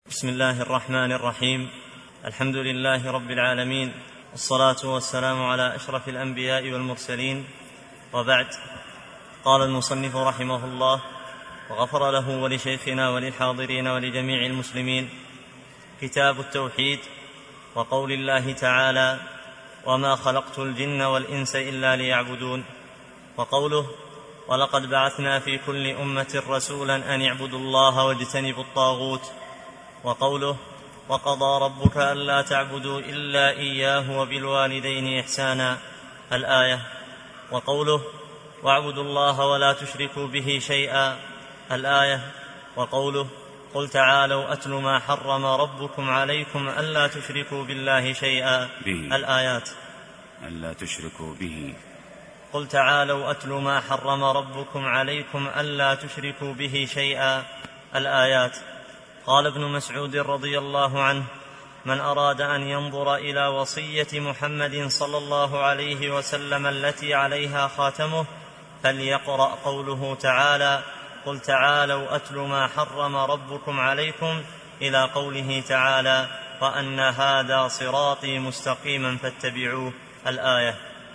بسم الله الرحمن الرحيم. الحمد لله رب العالمين، والصلاة والسلام على أشرف الأنبياء والمرسلين، وبعد. قال المصنف رحمه الله وغفر له ولشيخنا وللحاضرين ولجميع المسلمين: كتاب التوحيد. وقول الله تعالى: وما خلقت الجن والإنس إلا ليعبدون. وقوله: ولقد بعثنا في كل أمة رسولا أن اعبدوا الله واجتنبوا الطاغوت. وقوله: وقضى ربك ألا تعبدوا إلا إياه وبالوالدين إحسانا، الآية. وقوله: واعبدوا الله ولا تشركوا به شيئا، الآية. وقوله: قل تعالوا أتل ما حرم ربكم عليكم ألا تشركوا بالله شيئا، الآيات. ألا تشركوا به. قل تعالوا أتل ما حرم ربكم عليكم ألا تشركوا به شيئا، الآيات. قال ابن مسعود رضي الله عنه: من أراد أن ينظر إلى وصية محمد صلى الله عليه وسلم التي عليها خاتمه فليقرأ قوله تعالى: قل تعالوا أتل ما حرم ربكم عليكم، إلى قوله تعالى: وأن هذا صراطي مستقيما فاتبعوه، الآية.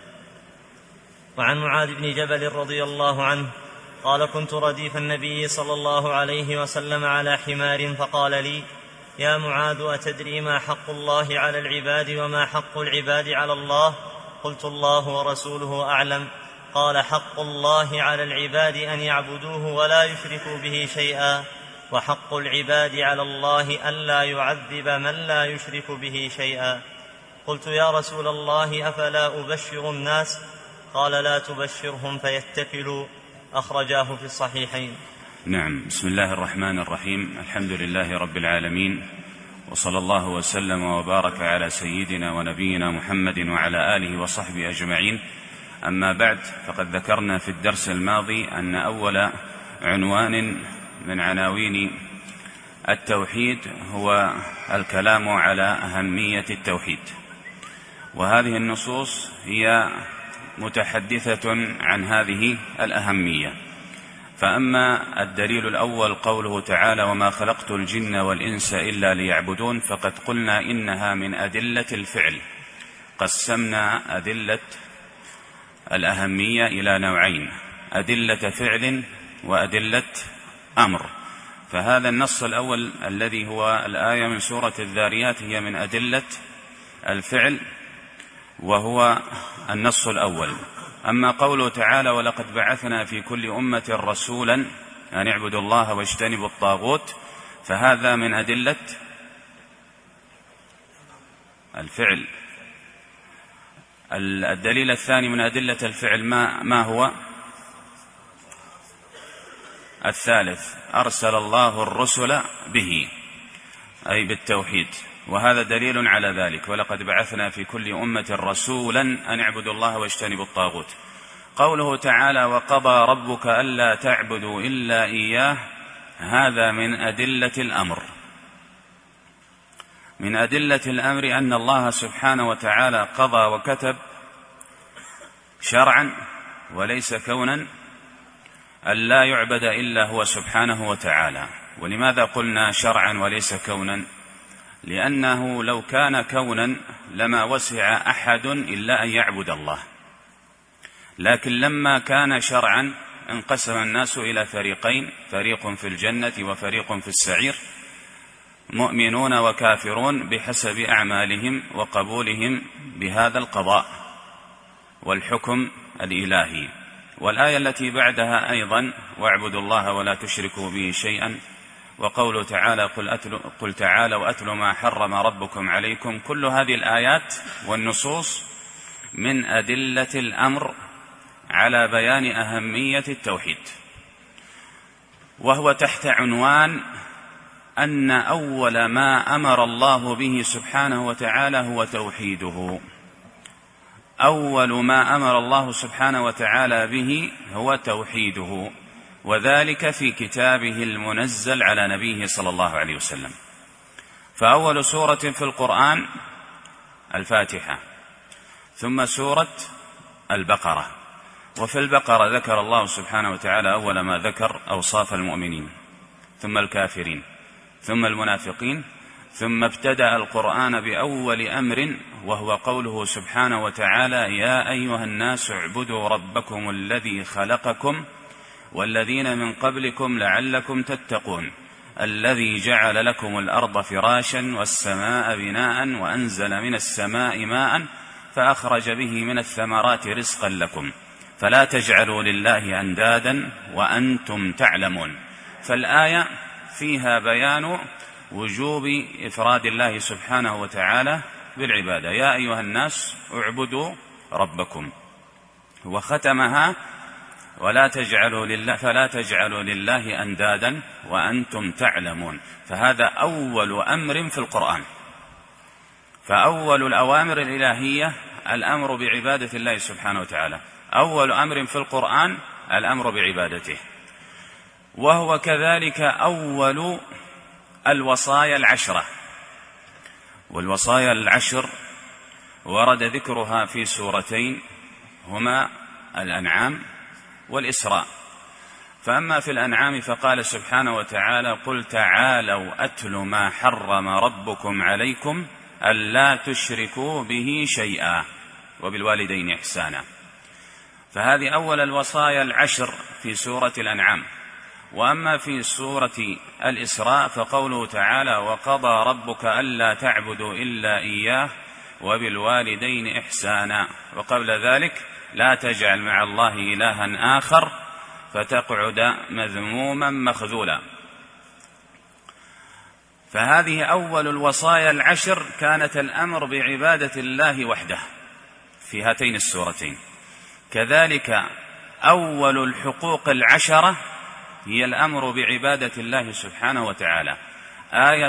وعن معاذ بن جبل رضي الله عنه قال: كنت رديف النبي صلى الله عليه وسلم على حمار، فقال لي: يا معاذ، أتدري ما حق الله على العباد وما حق العباد على الله؟ قلت: الله ورسوله أعلم. قال: حق الله على العباد أن يعبدوه ولا يشركوا به شيئا، وحق العباد على الله ألا يعذب من لا يشرك به شيئا. قلت: يا رسول الله، أفلا أبشر الناس؟ قال: لا تبشرهم فيتكلوا، أخرجاه في الصحيحين. نعم. بسم الله الرحمن الرحيم. الحمد لله رب العالمين، وصلى الله وسلم وبارك على سيدنا ونبينا محمد وعلى آله وصحبه أجمعين. أما بعد، فقد ذكرنا في الدرس الماضي أن أول عنوان من عناوين التوحيد هو الكلام على أهمية التوحيد، وهذه النصوص هي متحدثة عن هذه الأهمية. فأما الدليل الأول قوله تعالى: وما خلقت الجن والإنس إلا ليعبدون، فقد قلنا إنها من أدلة الفعل. قسمنا أدلة الأهمية إلى نوعين: أدلة فعل وأدلة أمر. فهذا النص الأول الذي هو الآية من سورة الذاريات هي من أدلة الفعل، وهو النص الأول. أما قوله تعالى: ولقد بعثنا في كل أمة رسولا أن اعبدوا الله واجتنبوا الطاغوت، فهذا من أدلة الفعل. الدليل الثاني من أدلة الفعل ما هو؟ الثالث: أرسل الله الرسل به، أي بالتوحيد، وهذا دليل على ذلك. ولقد بعثنا في كل أمة رسولا أن اعبدوا الله واجتنبوا الطاغوت. قوله تعالى: وقضى ربك ألا تعبدوا إلا إياه، هذا من أدلة الأمر. من أدلة الأمر أن الله سبحانه وتعالى قضى وكتب شرعا وليس كونا ألا يعبد إلا هو سبحانه وتعالى. ولماذا قلنا شرعا وليس كونا؟ لأنه لو كان كونا لما وسع أحد إلا أن يعبد الله، لكن لما كان شرعا انقسم الناس إلى فريقين: فريق في الجنة وفريق في السعير، مؤمنون وكافرون بحسب أعمالهم وقبولهم بهذا القضاء والحكم الإلهي. والآية التي بعدها أيضا: واعبدوا الله ولا تشركوا به شيئا. وقوله تعالى: قل تعالوا أتل ما حرم ربكم عليكم. كل هذه الآيات والنصوص من أدلة الأمر على بيان أهمية التوحيد، وهو تحت عنوان أن أول ما أمر الله به سبحانه وتعالى هو توحيده. أول ما أمر الله سبحانه وتعالى به هو توحيده، وذلك في كتابه المنزل على نبيه صلى الله عليه وسلم. فأول سورة في القرآن الفاتحة، ثم سورة البقرة. وفي البقرة ذكر الله سبحانه وتعالى أول ما ذكر أوصاف المؤمنين، ثم الكافرين، ثم المنافقين، ثم ابتدأ القرآن بأول أمر وهو قوله سبحانه وتعالى: يا أيها الناس اعبدوا ربكم الذي خلقكم والذين من قبلكم لعلكم تتقون الذي جعل لكم الأرض فراشا والسماء بناء وأنزل من السماء ماء فأخرج به من الثمرات رزقا لكم فلا تجعلوا لله أندادا وأنتم تعلمون. فالآية فيها بيان وجوب إفراد الله سبحانه وتعالى بالعبادة: يا أيها الناس اعبدوا ربكم، وختمها: فلا تجعلوا لله أندادا وأنتم تعلمون. فهذا أول أمر في القرآن، فأول الأوامر الإلهية الأمر بعبادة الله سبحانه وتعالى، أول أمر في القرآن الأمر بعبادته، وهو كذلك أول الوصايا العشرة. والوصايا العشر ورد ذكرها في سورتين هما الأنعام والإسراء. فأما في الأنعام فقال سبحانه وتعالى: قل تعالوا أتل ما حرم ربكم عليكم ألا تشركوا به شيئا وبالوالدين إحسانا. فهذه أول الوصايا العشر في سورة الأنعام. وأما في سورة الإسراء فقوله تعالى: وقضى ربك ألا تعبدوا إلا إياه وبالوالدين إحسانا، وقبل ذلك: لا تجعل مع الله إلها آخر فتقعد مذموما مخذولا. فهذه أول الوصايا العشر، كانت الأمر بعبادة الله وحده في هاتين السورتين. كذلك أول الحقوق العشرة هي الأمر بعبادة الله سبحانه وتعالى. آية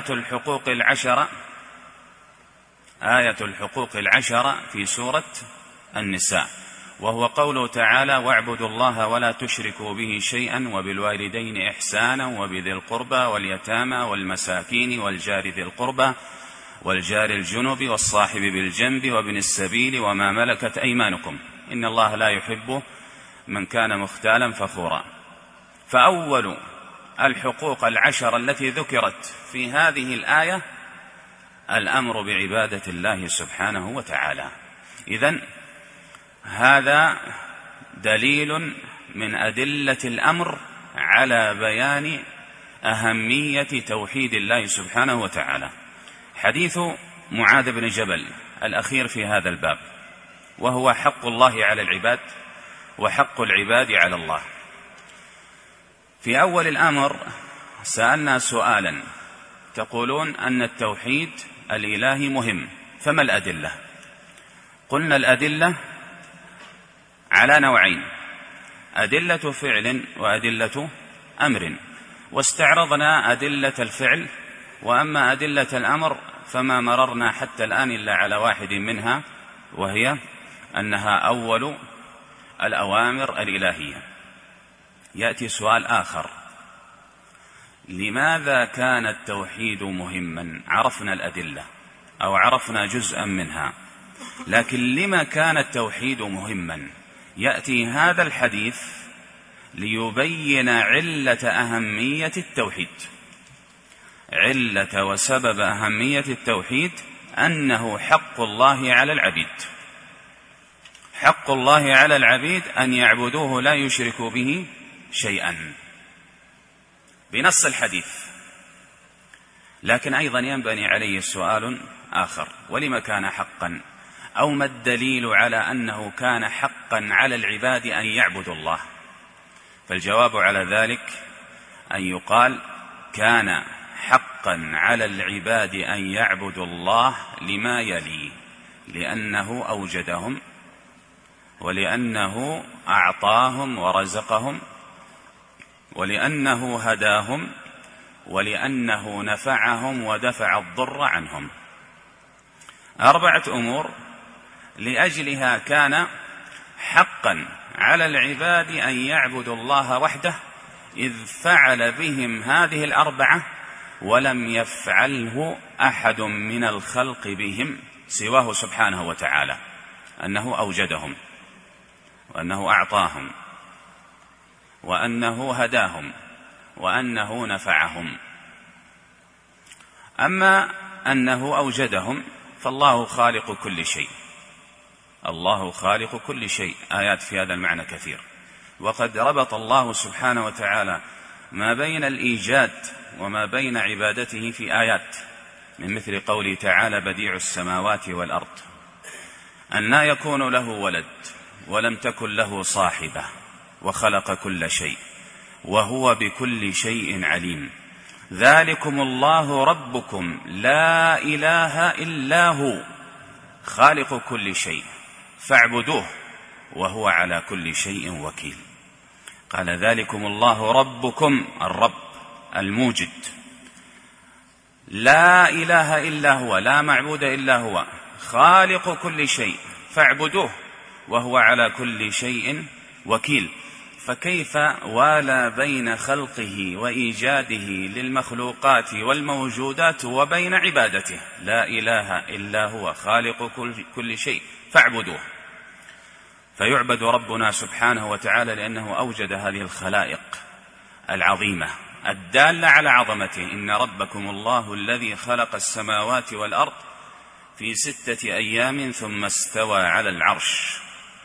الحقوق العشرة في سورة النساء، وهو قوله تعالى: واعبدوا الله ولا تشركوا به شيئا وبالوالدين إحسانا وبذي القربى واليتامى والمساكين والجار ذي القربى والجار الجنب والصاحب بالجنب وابن السبيل وما ملكت أيمانكم إن الله لا يحب من كان مختالا فخورا. فأول الحقوق العشر التي ذكرت في هذه الآية الأمر بعبادة الله سبحانه وتعالى. إذن هذا دليل من أدلة الأمر على بيان أهمية توحيد الله سبحانه وتعالى. حديث معاذ بن جبل الأخير في هذا الباب، وهو حق الله على العباد وحق العباد على الله. في أول الأمر سألنا سؤالا: تقولون أن التوحيد الإلهي مهم، فما الأدلة؟ قلنا الأدلة على نوعين: أدلة فعل وأدلة أمر، واستعرضنا أدلة الفعل، وأما أدلة الأمر فما مررنا حتى الآن إلا على واحد منها، وهي أنها أول الأوامر الإلهية. يأتي سؤال آخر: لماذا كان التوحيد مهما؟ عرفنا الأدلة أو عرفنا جزءا منها، لكن لما كان التوحيد مهما؟ يأتي هذا الحديث ليبين علة أهمية التوحيد. علة وسبب أهمية التوحيد أنه حق الله على العبيد. حق الله على العبيد أن يعبدوه لا يشركوا به شيئا بنص الحديث. لكن أيضا ينبني عليه سؤال آخر: ولما كان حقا؟ أو ما الدليل على أنه كان حقا على العباد أن يعبدوا الله؟ فالجواب على ذلك أن يقال: كان حقا على العباد أن يعبدوا الله لما يلي: لأنه أوجدهم، ولأنه أعطاهم ورزقهم، ولأنه هداهم، ولأنه نفعهم ودفع الضر عنهم. 4 أمور لأجلها كان حقا على العباد أن يعبدوا الله وحده، إذ فعل بهم هذه 4 ولم يفعله أحد من الخلق بهم سواه سبحانه وتعالى: أنه أوجدهم، وأنه أعطاهم، وأنه هداهم، وأنه نفعهم. أما أنه أوجدهم فالله خالق كل شيء، الله خالق كل شيء، آيات في هذا المعنى كثير. وقد ربط الله سبحانه وتعالى ما بين الإيجاد وما بين عبادته في آيات، من مثل قوله تعالى: بديع السماوات والأرض، أنى يكون له ولد ولم تكن له صاحبة وخلق كل شيء وهو بكل شيء عليم، ذلكم الله ربكم لا إله إلا هو خالق كل شيء فاعبدوه وهو على كل شيء وكيل. قال: ذلكم الله ربكم، الرب الموجد، لا إله إلا هو، لا معبود إلا هو، خالق كل شيء فاعبدوه وهو على كل شيء وكيل. فكيف والى بين خلقه وإيجاده للمخلوقات والموجودات وبين عبادته؟ لا إله إلا هو خالق كل شيء فاعبدوه. فيعبد ربنا سبحانه وتعالى لأنه أوجد هذه الخلائق العظيمة الدالة على عظمته. إن ربكم الله الذي خلق السماوات والأرض في 6 أيام ثم استوى على العرش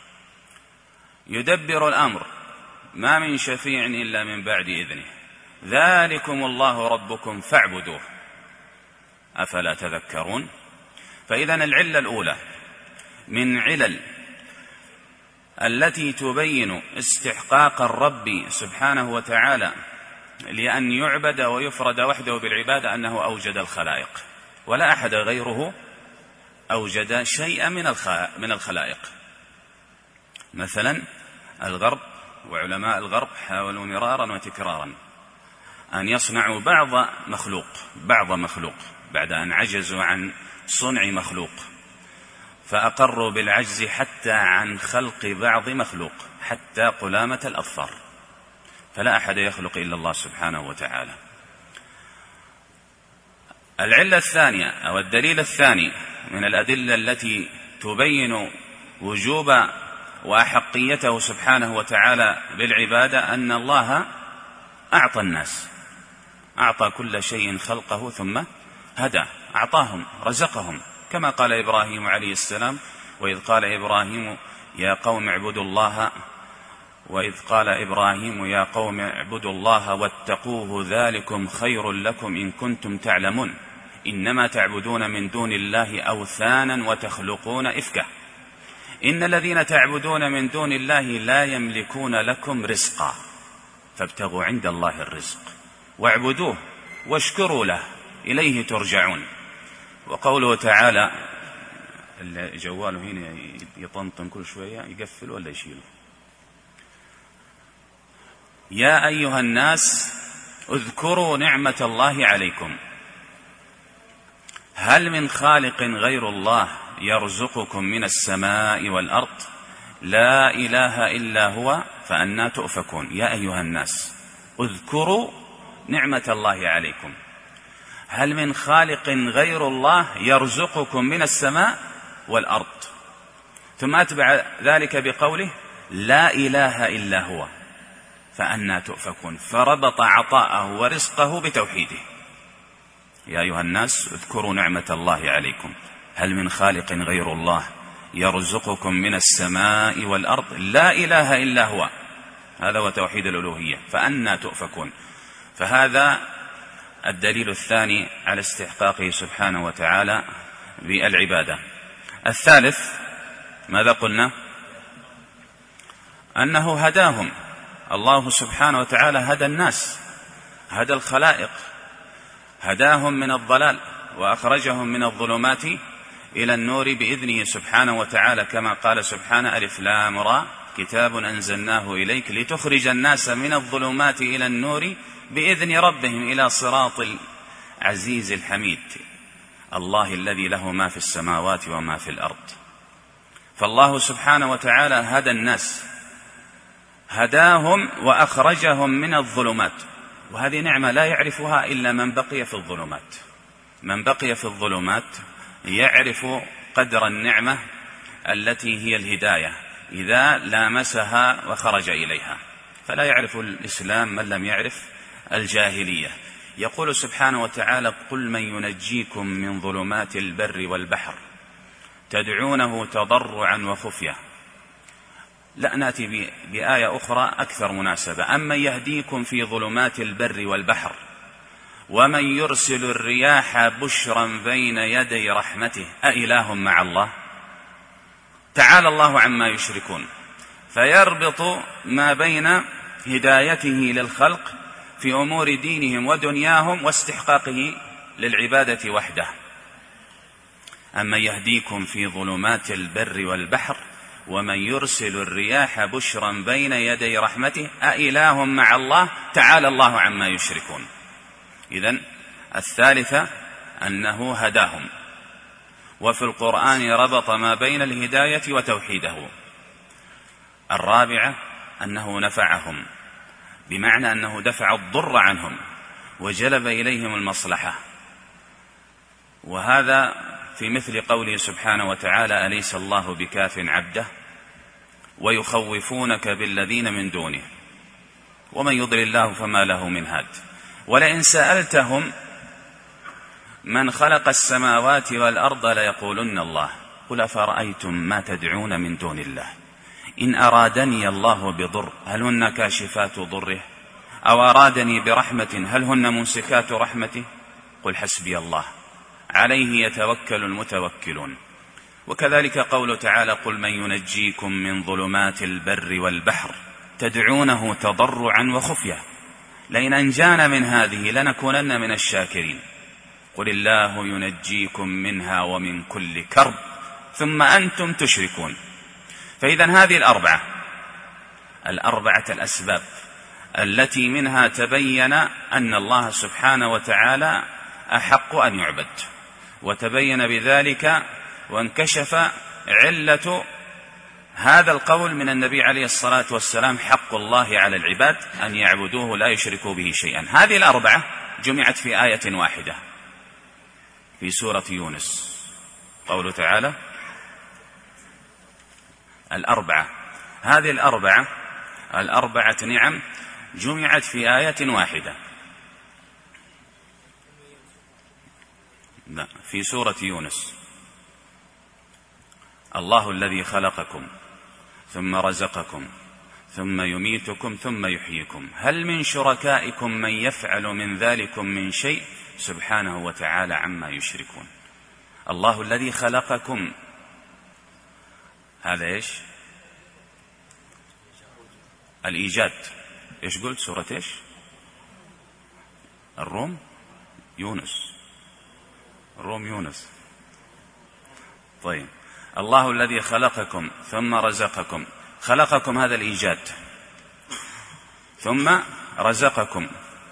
يدبر الأمر ما من شفيع إلا من بعد إذنه، ذلكم الله ربكم فاعبدوه أفلا تذكرون؟ فإذن العلة الأولى من علل التي تبين استحقاق الرب سبحانه وتعالى لأن يعبد ويفرد وحده بالعبادة أنه أوجد الخلائق، ولا أحد غيره أوجد شيئا من الخلائق. مثلا الغرب وعلماء الغرب حاولوا مرارا وتكرارا أن يصنعوا بعض مخلوق بعد أن عجزوا عن صنع مخلوق، فأقروا بالعجز حتى عن خلق بعض مخلوق، حتى قلامة الأظفار، فلا أحد يخلق إلا الله سبحانه وتعالى. العلة الثانية أو الدليل الثاني من الأدلة التي تبين وجوب وأحقيته سبحانه وتعالى بالعبادة أن الله أعطى الناس، أعطى كل شيء خلقه ثم هدى، أعطاهم رزقهم، كما قال إبراهيم عليه السلام: وإذ قال إبراهيم يا قوم اعبدوا الله واتقوه ذلكم خير لكم إن كنتم تعلمون إنما تعبدون من دون الله أوثانا وتخلقون إفكا إن الذين تعبدون من دون الله لا يملكون لكم رزقا فابتغوا عند الله الرزق واعبدوه واشكروا له إليه ترجعون. وقوله تعالى، جواله هنا يطنطن كل شوية، يقفل ولا يشيله: يا أيها الناس اذكروا نعمة الله عليكم هل من خالق غير الله يرزقكم من السماء والأرض لا إله إلا هو فأنى تؤفكون. يا أيها الناس اذكروا نعمة الله عليكم هل من خالق غير الله يرزقكم من السماء والأرض، ثم أتبع ذلك بقوله لا إله إلا هو فأنى تؤفكون، فربط عطاءه ورزقه بتوحيده. يا أيها الناس اذكروا نعمة الله عليكم هل من خالق غير الله يرزقكم من السماء والأرض لا إله إلا هو، هذا هو توحيد الألوهية، فأنى تؤفكون. فهذا الدليل الثاني على استحقاقه سبحانه وتعالى بالعبادة. الثالث ماذا قلنا؟ أنه هداهم، الله سبحانه وتعالى هدى الناس، هدى الخلائق، هداهم من الضلال وأخرجهم من الظلمات إلى النور بإذنه سبحانه وتعالى، كما قال سبحانه: ألف لام را كتاب أنزلناه إليك لتخرج الناس من الظلمات إلى النور بإذن ربهم إلى صراط العزيز الحميد الله الذي له ما في السماوات وما في الأرض. فالله سبحانه وتعالى هدى الناس، هداهم وأخرجهم من الظلمات، وهذه نعمة لا يعرفها إلا من بقي في الظلمات. من بقي في الظلمات يعرف قدر النعمة التي هي الهداية إذا لامسها وخرج إليها، فلا يعرف الإسلام من لم يعرف الجاهلية. يقول سبحانه وتعالى: قل من ينجيكم من ظلمات البر والبحر تدعونه تضرعا وخفية. لا، نأتي بآية أخرى أكثر مناسبة: أمن يهديكم في ظلمات البر والبحر ومن يرسل الرياح بشرا بين يدي رحمته أإله مع الله. تعالى الله عما يشركون، فيربط ما بين هدايته للخلق في أمور دينهم ودنياهم واستحقاقه للعبادة وحده. أمن يهديكم في ظلمات البر والبحر ومن يرسل الرياح بشرا بين يدي رحمته أإله مع الله تعالى الله عما يشركون. إذن الثالثة أنه هداهم، وفي القرآن ربط ما بين الهداية وتوحيده. الرابعة أنه نفعهم، بمعنى أنه دفع الضر عنهم وجلب إليهم المصلحة، وهذا في مثل قوله سبحانه وتعالى: أليس الله بكاف عبده ويخوفونك بالذين من دونه ومن يضلل الله فما له من هاد. ولئن سألتهم من خلق السماوات والأرض ليقولن الله قل أفرأيتم ما تدعون من دون الله إن أرادني الله بضر هل هن كاشفات ضره أو أرادني برحمة هل هن ممسكات رحمته قل حسبي الله عليه يتوكل المتوكلون. وكذلك قوله تعالى: قل من ينجيكم من ظلمات البر والبحر تدعونه تضرعا وخفية لئن أنجانا من هذه لنكونن من الشاكرين قل الله ينجيكم منها ومن كل كرب ثم أنتم تشركون. فإذا هذه الأربعة الأسباب التي منها تبين أن الله سبحانه وتعالى أحق أن يعبد، وتبين بذلك وانكشف علة هذا القول من النبي عليه الصلاة والسلام: حق الله على العباد أن يعبدوه لا يشركوا به شيئا. هذه الأربعة جمعت في آية واحدة في سورة يونس. قوله تعالى: هذه الأربعة نعم جمعت في آية واحدة. لا، في سورة يونس: الله الذي خلقكم ثم رزقكم ثم يميتكم ثم يحييكم هل من شركائكم من يفعل من ذلكم من شيء سبحانه وتعالى عما يشركون. الله الذي خلقكم، هذا إيش؟ الإيجاد. إيش قلت؟ سورة إيش؟ الروم يونس. طيب، الله الذي خلقكم ثم رزقكم. خلقكم هذا الإيجاد، ثم رزقكم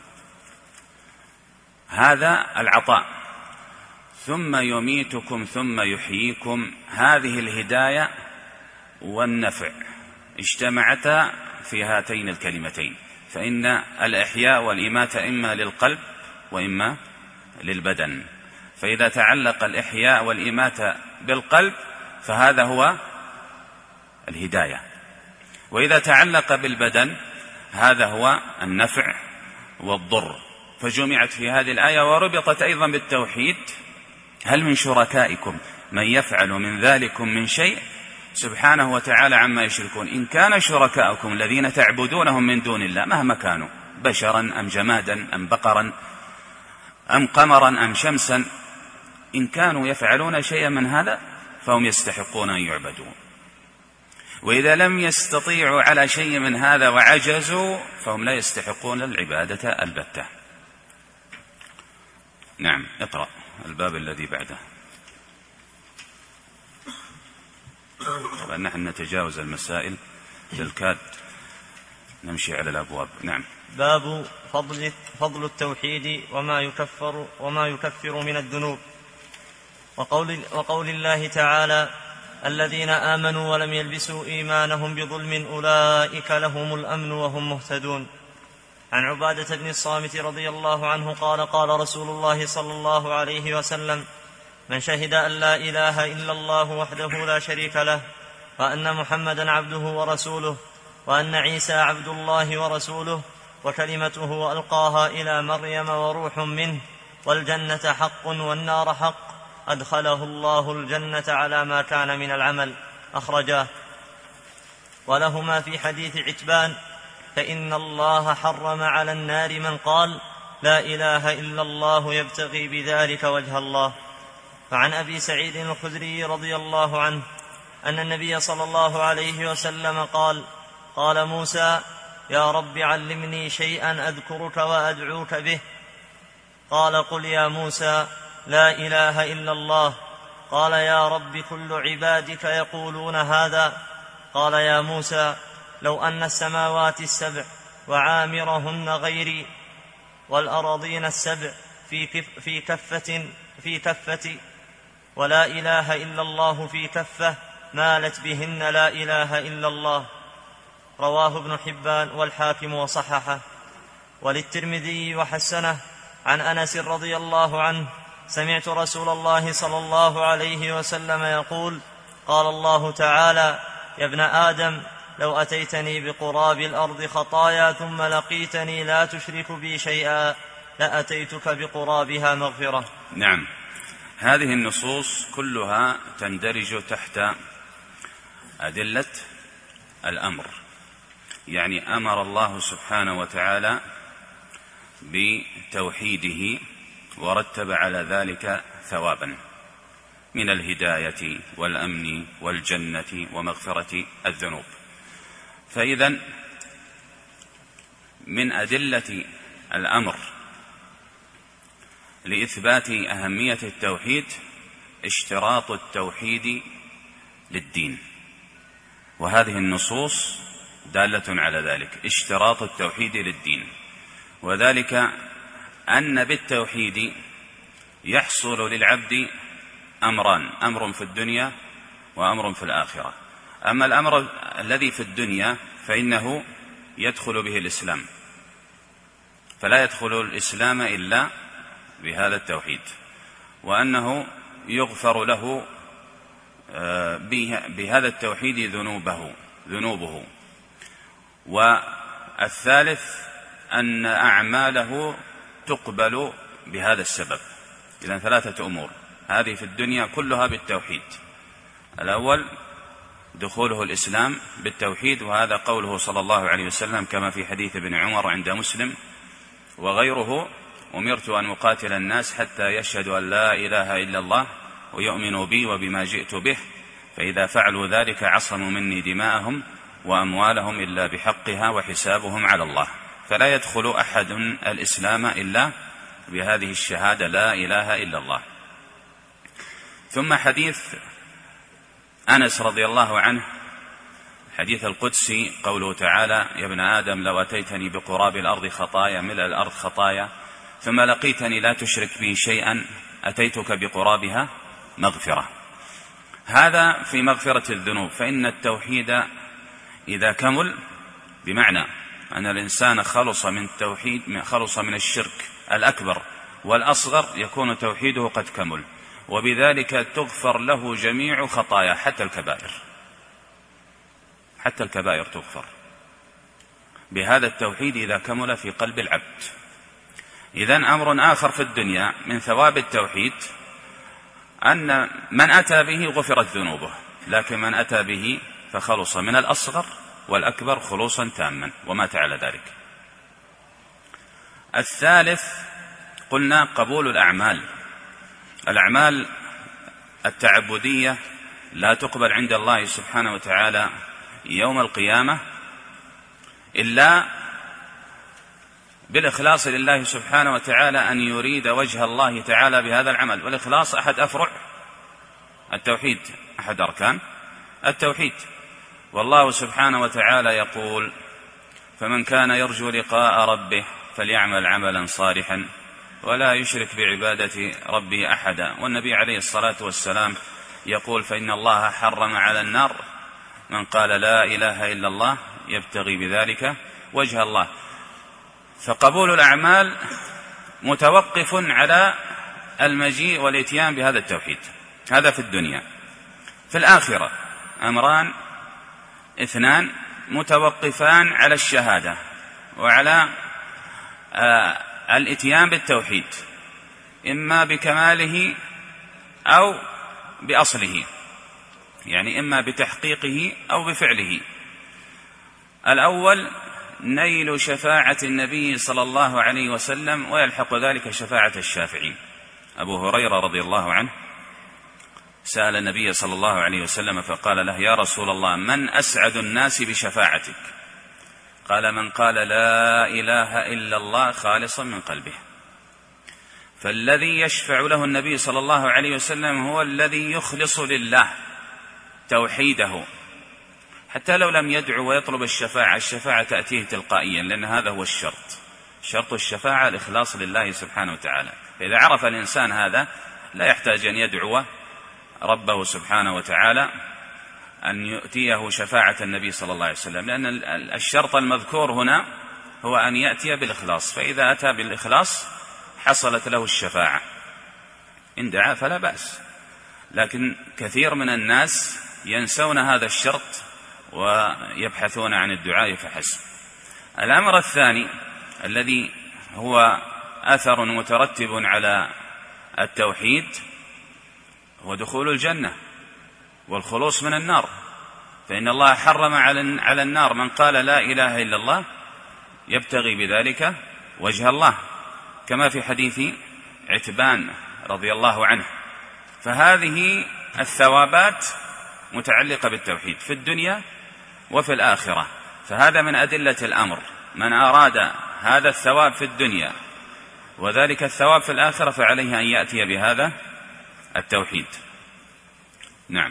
هذا العطاء، ثم يميتكم ثم يحييكم. هذه الهداية والنفع اجتمعتا في هاتين الكلمتين، فإن الإحياء والإماتة إما للقلب وإما للبدن. فإذا تعلق الإحياء والإماتة بالقلب فهذا هو الهداية، وإذا تعلق بالبدن هذا هو النفع والضر. فجمعت في هذه الآية وربطت أيضا بالتوحيد: هل من شركائكم من يفعل من ذلكم من شيء سبحانه وتعالى عما يشركون. إن كان شركاؤكم الذين تعبدونهم من دون الله مهما كانوا، بشرا أم جمادا أم بقرا أم قمرا أم شمسا، إن كانوا يفعلون شيئا من هذا فهم يستحقون أن يعبدوا. وإذا لم يستطيعوا على شيء من هذا وعجزوا فهم لا يستحقون العبادة البتة. نعم، اقرأ الباب الذي بعده. طبعا نحن نتجاوز المسائل بالكاد نمشي على الأبواب. نعم. باب فضل التوحيد وما يكفر من الذنوب. وقول الله تعالى: الذين آمنوا ولم يلبسوا إيمانهم بظلم أولئك لهم الأمن وهم مهتدون. عن عبادة بن الصامت رضي الله عنه قال: قال رسول الله صلى الله عليه وسلم: من شهد أن لا إله إلا الله وحده لا شريك له وأن محمدا عبده ورسوله وأن عيسى عبد الله ورسوله وكلمته ألقاها إلى مريم وروح منه، والجنة حق والنار حق، أدخله الله الجنة على ما كان من العمل. أخرجاه. ولهما في حديث عتبان: فإن الله حرم على النار من قال لا إله إلا الله يبتغي بذلك وجه الله. فعن أبي سعيد الخدري رضي الله عنه أن النبي صلى الله عليه وسلم قال موسى: يا رب علمني شيئا أذكرك وأدعوك به. قال: قل يا موسى لا إله إلا الله. قال: يا رب كل عبادك يقولون هذا. قال: يا موسى لو أن السماوات السبع وعامرهن غيري والأراضين السبع في كفة ولا إله إلا الله في كفة مالت بهن لا إله إلا الله. رواه ابن حبان والحاكم وصححه. وللترمذي وحسنه عن أنس رضي الله عنه: سمعت رسول الله صلى الله عليه وسلم يقول: قال الله تعالى: يا ابن آدم لو أتيتني بقراب الأرض خطايا ثم لقيتني لا تشرك بي شيئا لأتيتك بقرابها مغفرة. نعم، هذه النصوص كلها تندرج تحت أدلة الأمر، يعني أمر الله سبحانه وتعالى بتوحيده ورتب على ذلك ثوابا من الهداية والأمن والجنة ومغفرة الذنوب. فإذا من أدلة الأمر لإثبات أهمية التوحيد اشتراط التوحيد للدين، وهذه النصوص دالة على ذلك، اشتراط التوحيد للدين، وذلك أن بالتوحيد يحصل للعبد أمران: أمر في الدنيا وأمر في الآخرة. أما الأمر الذي في الدنيا فإنه يدخل به الإسلام، فلا يدخل الإسلام إلا بهذا التوحيد، وأنه يغفر له بهذا التوحيد ذنوبه. والثالث أن أعماله تقبل بهذا السبب. إذن 3 أمور هذه في الدنيا كلها بالتوحيد: الأول دخوله الإسلام بالتوحيد، وهذا قوله صلى الله عليه وسلم كما في حديث ابن عمر عند مسلم وغيره: أمرت أن أقاتل الناس حتى يشهدوا أن لا إله إلا الله ويؤمنوا بي وبما جئت به، فإذا فعلوا ذلك عصموا مني دماءهم وأموالهم إلا بحقها وحسابهم على الله. فلا يدخل أحد الإسلام إلا بهذه الشهادة لا إله إلا الله. ثم حديث أنس رضي الله عنه، حديث القدسي، قوله تعالى: يا ابن آدم لو أتيتني بقراب الأرض خطايا ملء الأرض خطايا ثم لقيتني لا تشرك بي شيئا أتيتك بقرابها مغفرة. هذا في مغفرة الذنوب. فإن التوحيد إذا كمل بمعنى أن الإنسان خلص من الشرك الأكبر والأصغر، يكون توحيده قد كمل، وبذلك تغفر له جميع خطايا حتى الكبائر تغفر بهذا التوحيد إذا كمل في قلب العبد. إذن أمر آخر في الدنيا من ثواب التوحيد أن من أتى به غفرت ذنوبه، لكن من أتى به فخلص من الأصغر والأكبر خلوصا تاما ومات على ذلك. الثالث قلنا قبول الأعمال التعبدية لا تقبل عند الله سبحانه وتعالى يوم القيامة إلا بالإخلاص لله سبحانه وتعالى، أن يريد وجه الله تعالى بهذا العمل. والإخلاص أحد أفرع التوحيد، أحد أركان التوحيد. والله سبحانه وتعالى يقول: فمن كان يرجو لقاء ربه فليعمل عملا صالحا ولا يشرك بعبادة ربه أحدا. والنبي عليه الصلاة والسلام يقول: فإن الله حرم على النار من قال لا إله إلا الله يبتغي بذلك وجه الله. فقبول الأعمال متوقف على المجيء والإتيان بهذا التوحيد. هذا في الدنيا. في الآخرة أمران 2 متوقفان على الشهادة وعلى الإتيان بالتوحيد إما بكماله أو بأصله، يعني إما بتحقيقه أو بفعله. الأول نيل شفاعة النبي صلى الله عليه وسلم، ويلحق ذلك شفاعة الشافعين. أبو هريرة رضي الله عنه سأل النبي صلى الله عليه وسلم فقال له: يا رسول الله، من أسعد الناس بشفاعتك؟ قال: من قال لا إله إلا الله خالصا من قلبه. فالذي يشفع له النبي صلى الله عليه وسلم هو الذي يخلص لله توحيده، حتى لو لم يدعو ويطلب الشفاعة تأتيه تلقائيا، لأن هذا هو الشرط. شرط الشفاعة الإخلاص لله سبحانه وتعالى. فإذا عرف الإنسان هذا لا يحتاج أن يدعو ربه سبحانه وتعالى أن يؤتيه شفاعة النبي صلى الله عليه وسلم، لأن الشرط المذكور هنا هو أن يأتي بالإخلاص، فإذا أتى بالإخلاص حصلت له الشفاعة. إن دعا فلا بأس، لكن كثير من الناس ينسون هذا الشرط ويبحثون عن الدعاء فحسب. الأمر الثاني الذي هو أثر مترتب على التوحيد هو دخول الجنة والخلوص من النار، فإن الله حرم على النار من قال لا إله إلا الله يبتغي بذلك وجه الله، كما في حديث عتبان رضي الله عنه. فهذه الثوابات متعلقة بالتوحيد في الدنيا وفي الآخرة، فهذا من أدلة الأمر. من أراد هذا الثواب في الدنيا وذلك الثواب في الآخرة فعليه أن يأتي بهذا التوحيد. نعم.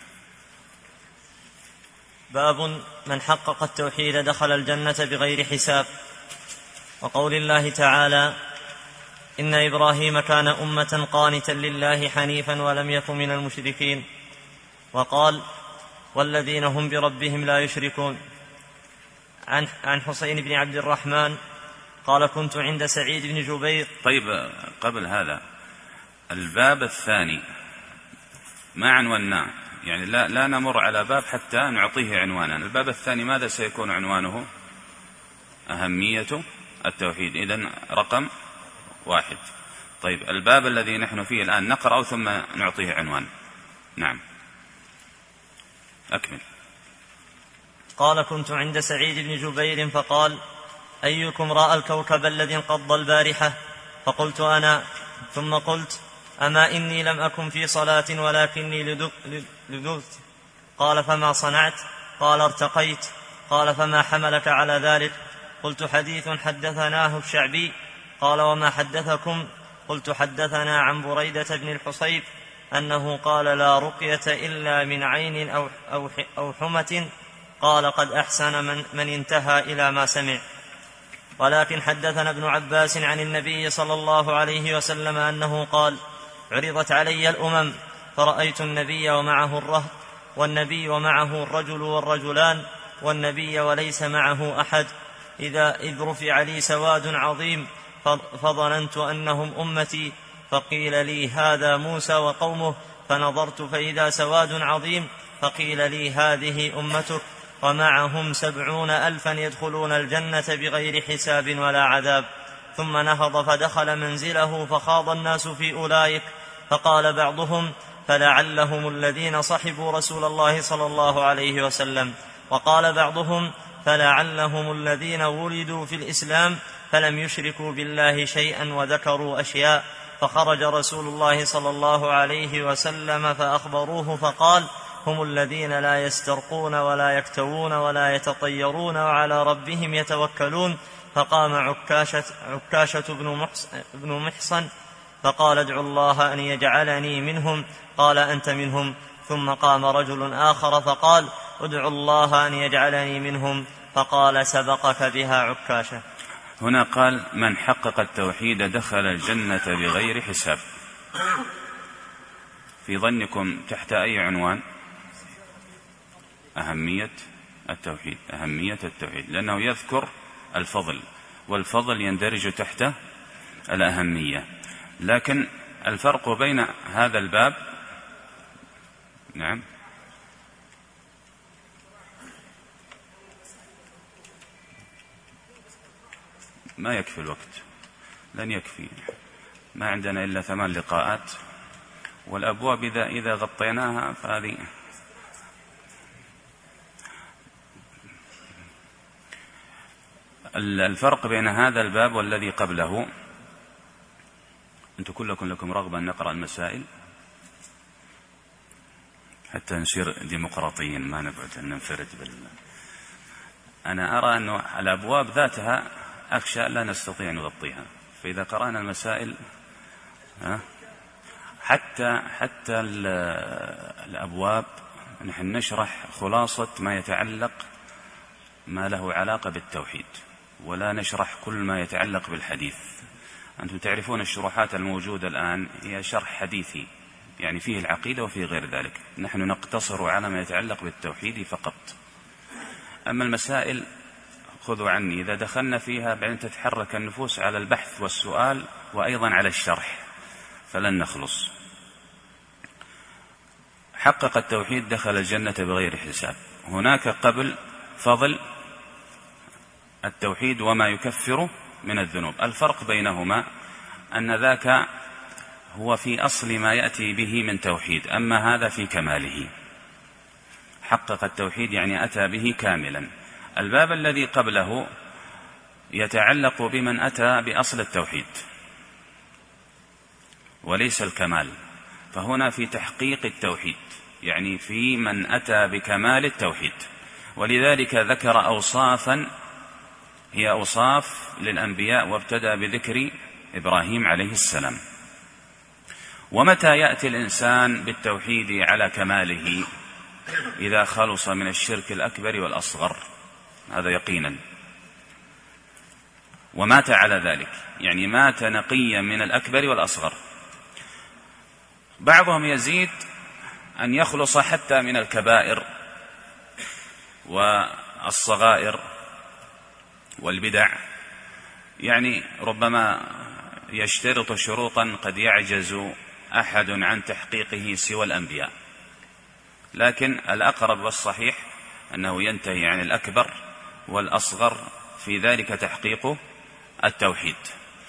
باب من حقق التوحيد دخل الجنة بغير حساب. وقول الله تعالى: إن إبراهيم كان أمة قانتا لله حنيفا ولم يك من المشركين. وقال: والذين هم بربهم لا يشركون. عن حسين بن عبد الرحمن قال: كنت عند سعيد بن جبير. طيب، قبل هذا الباب الثاني ما عنواناه، يعني لا نمر على باب حتى نعطيه عنوانا. الباب الثاني ماذا سيكون عنوانه؟ أهمية التوحيد، إذن رقم 1. طيب، الباب الذي نحن فيه الآن نقرأ ثم نعطيه عنوان. نعم، أكمل. قال: كنت عند سعيد بن جبير فقال: أيكم رأى الكوكب الذي انقض البارحة؟ فقلت: أنا. ثم قلت: أما إني لم أكن في صلاة ولكني لدغت. قال: فما صنعت؟ قال: ارتقيت. قال: فما حملك على ذلك؟ قلت: حديث حدثناه الشعبي. قال: وما حدثكم؟ قلت: حدثنا عن بريدة بن الحصيب أنه قال: لا رقية إلا من عين أو حمة. قال: قد أحسن من انتهى إلى ما سمع. ولكن حدثنا ابن عباس عن النبي صلى الله عليه وسلم أنه قال: عرضت علي الأمم فرأيت النبي ومعه الرهط، والنبي ومعه الرجل والرجلان، والنبي وليس معه أحد، إذ رفع لي سواد عظيم فظننت أنهم أمتي، فقيل لي: هذا موسى وقومه، فنظرت فإذا سواد عظيم، فقيل لي: هذه أمتك، ومعهم 70,000 يدخلون الجنة بغير حساب ولا عذاب. ثم نهض فدخل منزله فخاض الناس في أولئك، فقال بعضهم: فلعلهم الذين صحبوا رسول الله صلى الله عليه وسلم. وقال بعضهم: فلعلهم الذين ولدوا في الإسلام فلم يشركوا بالله شيئا وذكروا أشياء. فخرج رسول الله صلى الله عليه وسلم فأخبروه فقال: هم الذين لا يسترقون ولا يكتوون ولا يتطيرون وعلى ربهم يتوكلون. فقام عكاشة بن محصن فقال: ادعوا الله أن يجعلني منهم. قال: أنت منهم. ثم قام رجل آخر فقال: ادعوا الله أن يجعلني منهم. فقال: سبقك بها عكاشة. هنا قال: من حقق التوحيد دخل الجنة بغير حساب. في ظنكم تحت أي عنوان؟ أهمية التوحيد. أهمية التوحيد لأنه يذكر الفضل، والفضل يندرج تحت الأهمية. لكن الفرق بين هذا الباب، نعم، ما يكفي الوقت، لن يكفي، ما عندنا إلا 8 لقاءات، والأبواب إذا غطيناها فهذه. الفرق بين هذا الباب والذي قبله، أنتم كلكم لكم رغبة أن نقرأ المسائل حتى نصير ديمقراطيين، ما نبعد أن ننفرد أنا أرى أن الأبواب ذاتها أخشى لا نستطيع أن نغطيها، فإذا قرأنا المسائل حتى الأبواب نحن نشرح خلاصة ما يتعلق ما له علاقة بالتوحيد، ولا نشرح كل ما يتعلق بالحديث. أنتم تعرفون الشروحات الموجودة الآن هي شرح حديثي، يعني فيه العقيدة وفيه غير ذلك، نحن نقتصر على ما يتعلق بالتوحيد فقط. أما المسائل خذوا عني، إذا دخلنا فيها بعدين تتحرك النفوس على البحث والسؤال وأيضا على الشرح، فلن نخلص. حقق التوحيد دخل الجنة بغير حساب. هناك قبل فضل التوحيد وما يكفر من الذنوب. الفرق بينهما أن ذاك هو في أصل ما يأتي به من توحيد، أما هذا في كماله. حقق التوحيد يعني أتى به كاملا. الباب الذي قبله يتعلق بمن أتى بأصل التوحيد وليس الكمال، فهنا في تحقيق التوحيد، يعني في من أتى بكمال التوحيد. ولذلك ذكر أوصافا هي أوصاف للأنبياء، وابتدأ بذكر إبراهيم عليه السلام. ومتى يأتي الإنسان بالتوحيد على كماله؟ إذا خلص من الشرك الأكبر والأصغر، هذا يقينا، ومات على ذلك، يعني مات نقيا من الأكبر والأصغر. بعضهم يزيد أن يخلص حتى من الكبائر والصغائر والبدع، يعني ربما يشترط شروطا قد يعجز أحد عن تحقيقه سوى الأنبياء، لكن الأقرب والصحيح أنه ينتهي عن الأكبر والأصغر، في ذلك تحقيق التوحيد.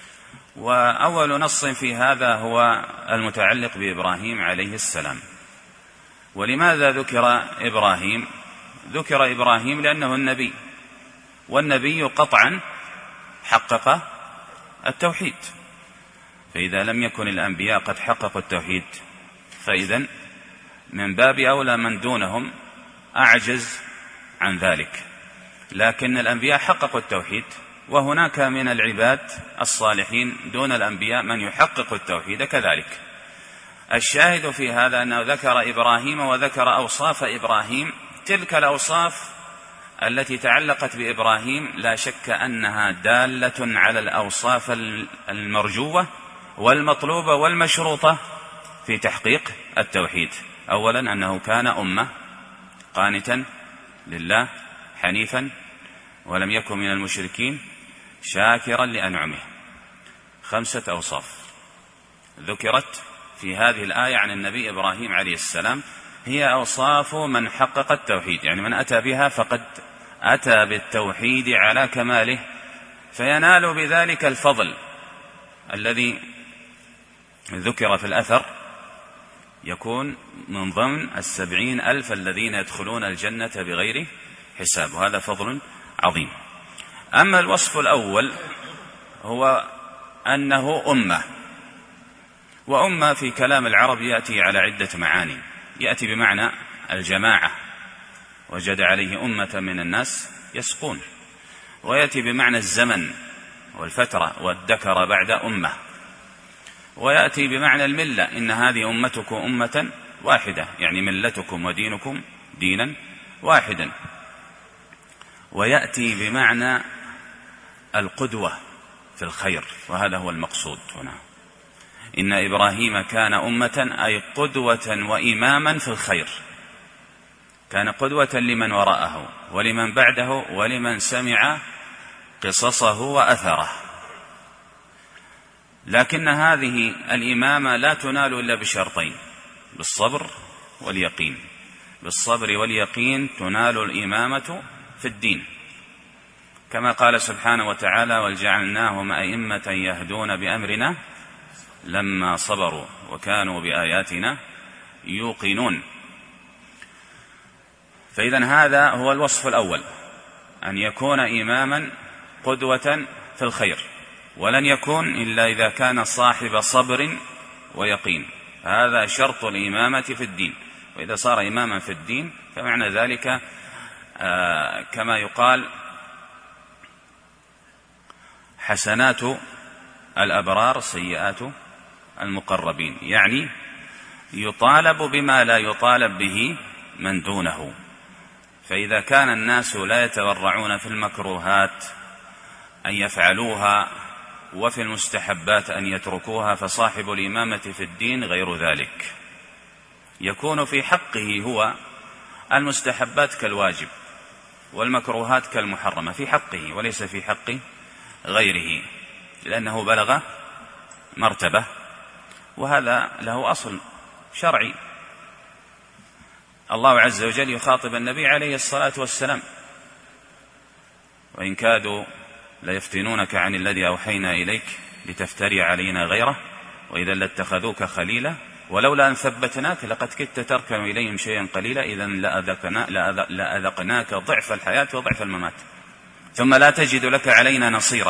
وأول نص في هذا هو المتعلق بإبراهيم عليه السلام. ولماذا ذكر إبراهيم؟ ذكر إبراهيم لأنه النبي، والنبي قطعا حقق التوحيد، فإذا لم يكن الأنبياء قد حققوا التوحيد فإذن من باب أولى من دونهم أعجز عن ذلك. لكن الأنبياء حققوا التوحيد، وهناك من العباد الصالحين دون الأنبياء من يحقق التوحيد كذلك. الشاهد في هذا أنه ذكر إبراهيم وذكر أوصاف إبراهيم. تلك الأوصاف التي تعلقت بإبراهيم لا شك أنها دالة على الأوصاف المرجوة والمطلوبة والمشروطة في تحقيق التوحيد. أولا أنه كان أمة قانتا لله حنيفا ولم يكن من المشركين شاكرا لأنعمه. 5 أوصاف ذكرت في هذه الآية عن النبي إبراهيم عليه السلام، هي أوصاف من حقق التوحيد، يعني من أتى بها فقد أتى بالتوحيد على كماله، فينال بذلك الفضل الذي ذكر في الأثر، يكون من ضمن 70,000 الذين يدخلون الجنة بغير حساب، وهذا فضل عظيم. أما الوصف الأول هو أنه أمة، وأمة في كلام العرب يأتي على عدة معاني. يأتي بمعنى الجماعة، وجد عليه أمة من الناس يسقون، ويأتي بمعنى الزمن والفترة والذكر بعد أمة، ويأتي بمعنى الملة، إن هذه أمتكم أمة واحدة، يعني ملتكم ودينكم دينا واحدا. ويأتي بمعنى القدوة في الخير، وهذا هو المقصود هنا. إن إبراهيم كان أمة أي قدوة وإماما في الخير، كان قدوة لمن وراءه ولمن بعده ولمن سمع قصصه وأثره. لكن هذه الإمامة لا تنال إلا بشرطين: بالصبر واليقين. بالصبر واليقين تنال الإمامة في الدين. كما قال سبحانه وتعالى: وجعلناهم أئمة يهدون بأمرنا لما صبروا وكانوا بآياتنا يوقنون. فإذن هذا هو الوصف الأول، أن يكون إماما قدوة في الخير، ولن يكون إلا إذا كان صاحب صبر ويقين. هذا شرط الإمامة في الدين. وإذا صار إماما في الدين فمعنى ذلك كما يقال: حسنات الأبرار سيئات المقربين، يعني يطالب بما لا يطالب به من دونه. فإذا كان الناس لا يتورعون في المكروهات أن يفعلوها وفي المستحبات أن يتركوها، فصاحب الإمامة في الدين غير ذلك، يكون في حقه هو المستحبات كالواجب والمكروهات كالمحرمة في حقه وليس في حق غيره، لأنه بلغ مرتبة، وهذا له أصل شرعي. الله عز وجل يخاطب النبي عليه الصلاة والسلام: وإن كادوا ليفتنونك عن الذي أوحينا إليك لتفتري علينا غيره وإذا لاتخذوك خليلا ولولا أن ثبتناك لقد كدت تركن إليهم شيئا قليلا إذا لأذقناك ضعف الحياة وضعف الممات ثم لا تجد لك علينا نصيرا.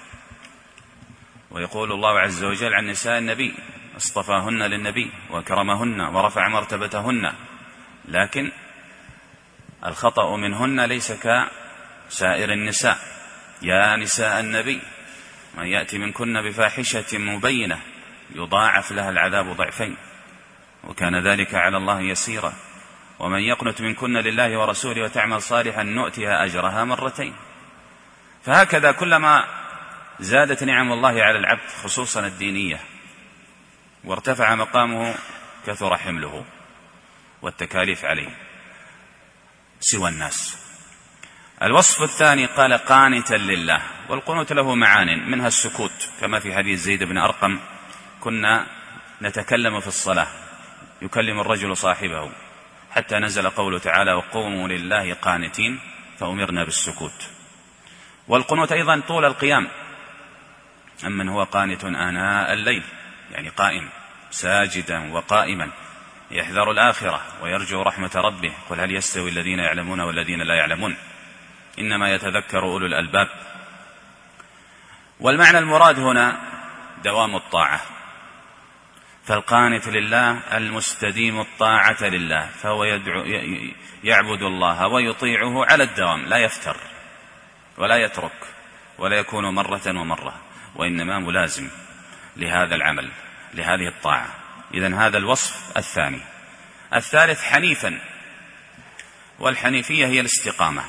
ويقول الله عز وجل عن نساء النبي: اصطفاهن للنبي وكرمهن ورفع مرتبتهن، لكن الخطأ منهن ليس كسائر النساء. يا نساء النبي من يأتي منكن بفاحشة مبينة يضاعف لها العذاب ضعفين وكان ذلك على الله يسيرا، ومن يقنت منكن لله ورسوله وتعمل صالحا نؤتها أجرها مرتين. فهكذا كلما زادت نعم الله على العبد خصوصا الدينية وارتفع مقامه كثر حمله والتكاليف عليه سوى الناس. الوصف الثاني قال: قانتا لله. والقنوت له معان، منها السكوت كما في حديث زيد بن أرقم: كنا نتكلم في الصلاة يكلم الرجل صاحبه حتى نزل قوله تعالى: وقوموا لله قانتين، فأمرنا بالسكوت. والقنوت أيضا طول القيام، أمن هو قانت آناء الليل، يعني قائم ساجدا وقائما يحذر الآخرة ويرجو رحمة ربه، قل هل يستوي الذين يعلمون والذين لا يعلمون إنما يتذكر أولو الألباب. والمعنى المراد هنا دوام الطاعة، فالقانت لله المستديم الطاعة لله، فهو يعبد الله ويطيعه على الدوام، لا يفتر ولا يترك ولا يكون مرة ومرة، وإنما ملازم لهذا العمل لهذه الطاعة. إذن هذا الوصف الثاني. الثالث حنيفا، والحنيفية هي الاستقامة،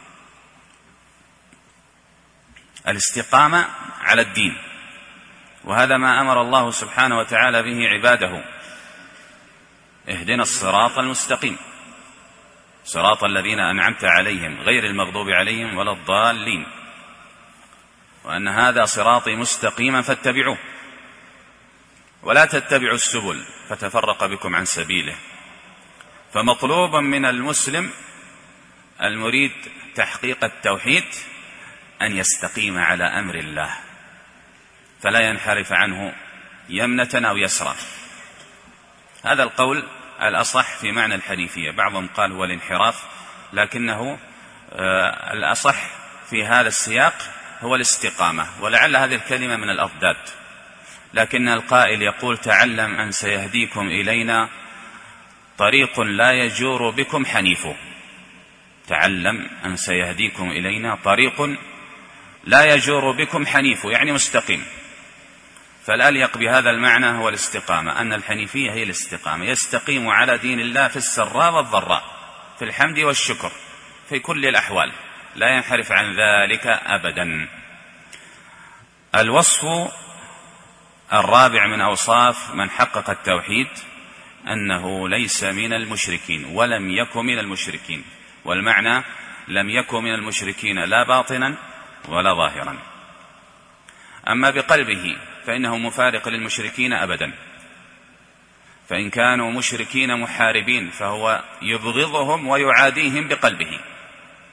الاستقامة على الدين، وهذا ما أمر الله سبحانه وتعالى به عباده: اهدنا الصراط المستقيم صراط الذين أنعمت عليهم غير المغضوب عليهم ولا الضالين، وأن هذا صراطي مستقيما فاتبعوه ولا تتبعوا السبل فتفرق بكم عن سبيله. فمطلوب من المسلم المريد تحقيق التوحيد أن يستقيم على أمر الله، فلا ينحرف عنه يمنة أو يسرى. هذا القول الأصح في معنى الحنيفية. بعضهم قال هو الانحراف، لكنه الأصح في هذا السياق هو الاستقامة، ولعل هذه الكلمة من الأضداد، لكن القائل يقول: تعلم أن سيهديكم إلينا طريق لا يجور بكم حنيف. تعلم أن سيهديكم إلينا طريق لا يجور بكم حنيف، يعني مستقيم. فالأليق بهذا المعنى هو الاستقامة، أن الحنيفية هي الاستقامة، يستقيم على دين الله في السراء والضراء، في الحمد والشكر، في كل الأحوال، لا ينحرف عن ذلك أبدا. الوصف الرابع من أوصاف من حقق التوحيد أنه ليس من المشركين ولم يكن من المشركين، والمعنى لم يكن من المشركين لا باطنا ولا ظاهرا. أما بقلبه فإنه مفارق للمشركين أبدا، فإن كانوا مشركين محاربين فهو يبغضهم ويعاديهم بقلبه،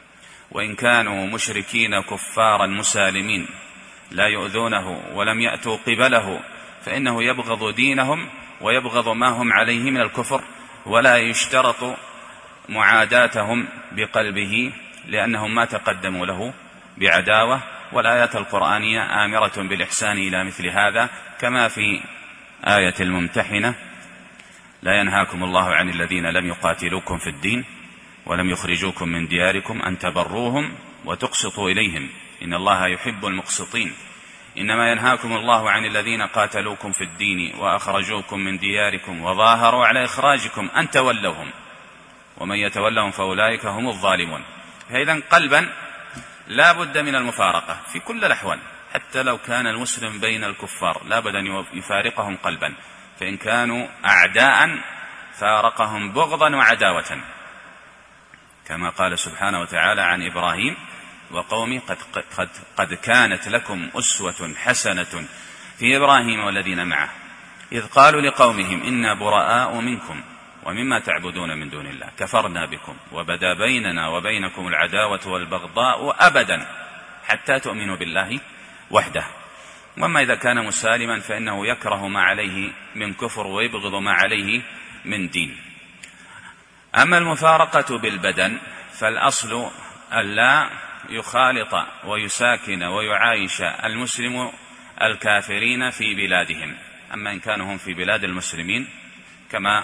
وإن كانوا مشركين كفارا مسالمين لا يؤذونه ولم يأتوا قبله، فإنه يبغض دينهم ويبغض ما هم عليه من الكفر، ولا يشترط معاداتهم بقلبه لأنهم ما تقدموا له بعداوة. والآيات القرآنية آمرة بالإحسان إلى مثل هذا، كما في آية الممتحنة: لا ينهاكم الله عن الذين لم يقاتلوكم في الدين ولم يخرجوكم من دياركم أن تبروهم وتقسطوا إليهم إن الله يحب المقسطين، إنما ينهاكم الله عن الذين قاتلوكم في الدين وأخرجوكم من دياركم وظاهروا على إخراجكم أن تولوهم ومن يتولهم فأولئك هم الظالمون. فإذا قلبا لا بد من المفارقة في كل الأحوال، حتى لو كان المسلم بين الكفار لا بد أن يفارقهم قلبا، فإن كانوا أعداء فارقهم بغضا وعداوة، كما قال سبحانه وتعالى عن إبراهيم وقومه: قد كانت لكم أسوة حسنة في إبراهيم والذين معه إذ قالوا لقومهم إنا براء منكم ومما تعبدون من دون الله كفرنا بكم وبدا بيننا وبينكم العداوة والبغضاء أبدا حتى تؤمنوا بالله وحده. وأما إذا كان مسالما فإنه يكره ما عليه من كفر ويبغض ما عليه من دين. أما المفارقة بالبدن فالأصل ألا يخالط ويساكن ويعايش المسلم الكافرين في بلادهم. أما إن كانوا هم في بلاد المسلمين كما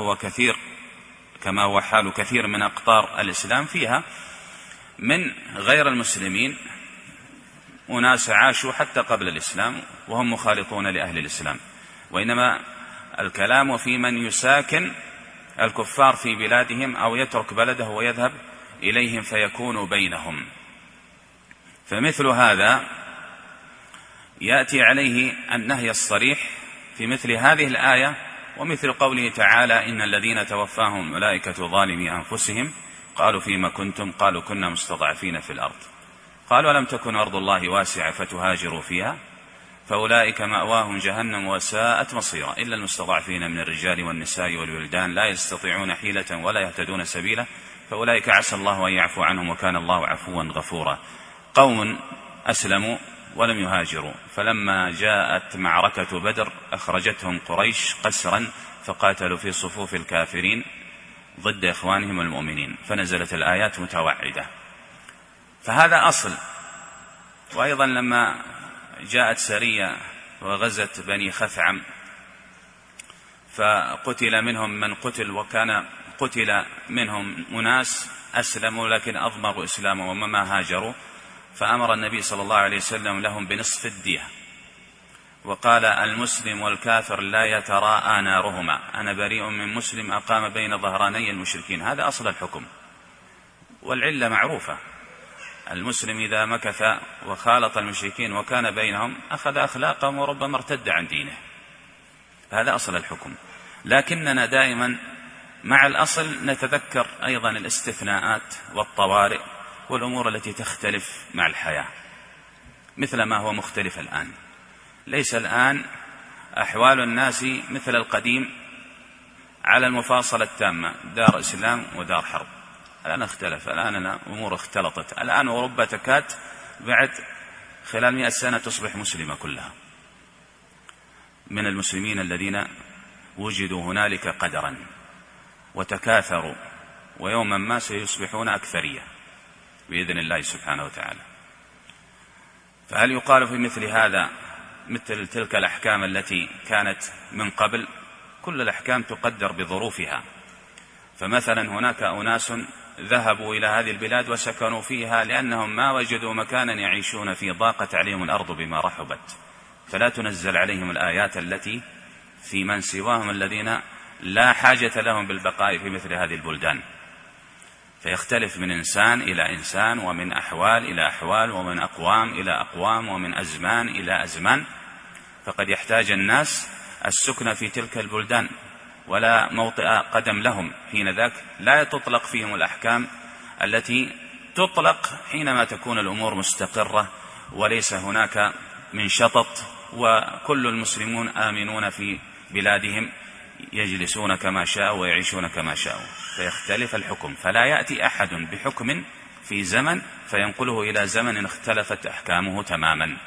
هو حال كثير من أقطار الإسلام، فيها من غير المسلمين أناس عاشوا حتى قبل الإسلام وهم مخالطون لأهل الإسلام، وإنما الكلام في من يساكن الكفار في بلادهم أو يترك بلده ويذهب إليهم فيكون بينهم. فمثل هذا يأتي عليه النهي الصريح في مثل هذه الآية، ومثل قوله تعالى: إن الذين توفاهم ملائكة ظالمي أنفسهم قالوا فيما كنتم قالوا كنا مستضعفين في الأرض قالوا ألم تكن أرض الله واسعة فتهاجروا فيها فأولئك مأواهم جهنم وساءت مصيرا إلا المستضعفين من الرجال والنساء والولدان لا يستطيعون حيلة ولا يهتدون سبيلا فأولئك عسى الله أن يعفو عنهم وكان الله عفوا غفورا. قوم أسلموا ولم يهاجروا، فلما جاءت معركة بدر أخرجتهم قريش قسرا فقاتلوا في صفوف الكافرين ضد إخوانهم المؤمنين، فنزلت الآيات متوعدة. فهذا أصل. وأيضا لما جاءت سرية وغزت بني خثعم فقتل منهم من قتل، وكان قتل منهم أناس أسلموا لكن أضمروا إسلامهم وما هاجروا، فأمر النبي صلى الله عليه وسلم لهم بنصف الدية، وقال: المسلم والكافر لا يتراءى نارهما، أنا بريء من مسلم أقام بين ظهراني المشركين. هذا أصل الحكم، والعلة معروفة: المسلم إذا مكث وخالط المشركين وكان بينهم أخذ أخلاقهم وربما ارتد عن دينه. هذا أصل الحكم. لكننا دائما مع الأصل نتذكر أيضا الاستثناءات والطوارئ والأمور التي تختلف مع الحياة، مثل ما هو مختلف الآن. ليس الآن أحوال الناس مثل القديم على المفاصلة التامة، دار إسلام ودار حرب. الآن اختلف، الآن أمور اختلطت. الآن أوروبا تكاد بعد خلال 100 سنة تصبح مسلمة كلها، من المسلمين الذين وجدوا هنالك قدرا وتكاثروا، ويوما ما سيصبحون أكثرية بإذن الله سبحانه وتعالى. فهل يقال في مثل هذا مثل تلك الأحكام التي كانت من قبل؟ كل الأحكام تقدر بظروفها. فمثلا هناك أناس ذهبوا إلى هذه البلاد وسكنوا فيها لأنهم ما وجدوا مكانا يعيشون فيه، ضاقت عليهم الأرض بما رحبت، فلا تنزل عليهم الآيات التي في من سواهم الذين لا حاجة لهم بالبقاء في مثل هذه البلدان. فيختلف من إنسان إلى إنسان، ومن أحوال إلى أحوال، ومن أقوام إلى أقوام، ومن أزمان إلى أزمان. فقد يحتاج الناس السكن في تلك البلدان ولا موطئ قدم لهم، حين ذاك لا تطلق فيهم الأحكام التي تطلق حينما تكون الأمور مستقرة وليس هناك من شطط، وكل المسلمون آمنون في بلادهم يجلسون كما شاءوا ويعيشون كما شاءوا. فيختلف الحكم، فلا يأتي أحد بحكم في زمن فينقله إلى زمن اختلفت أحكامه تماما.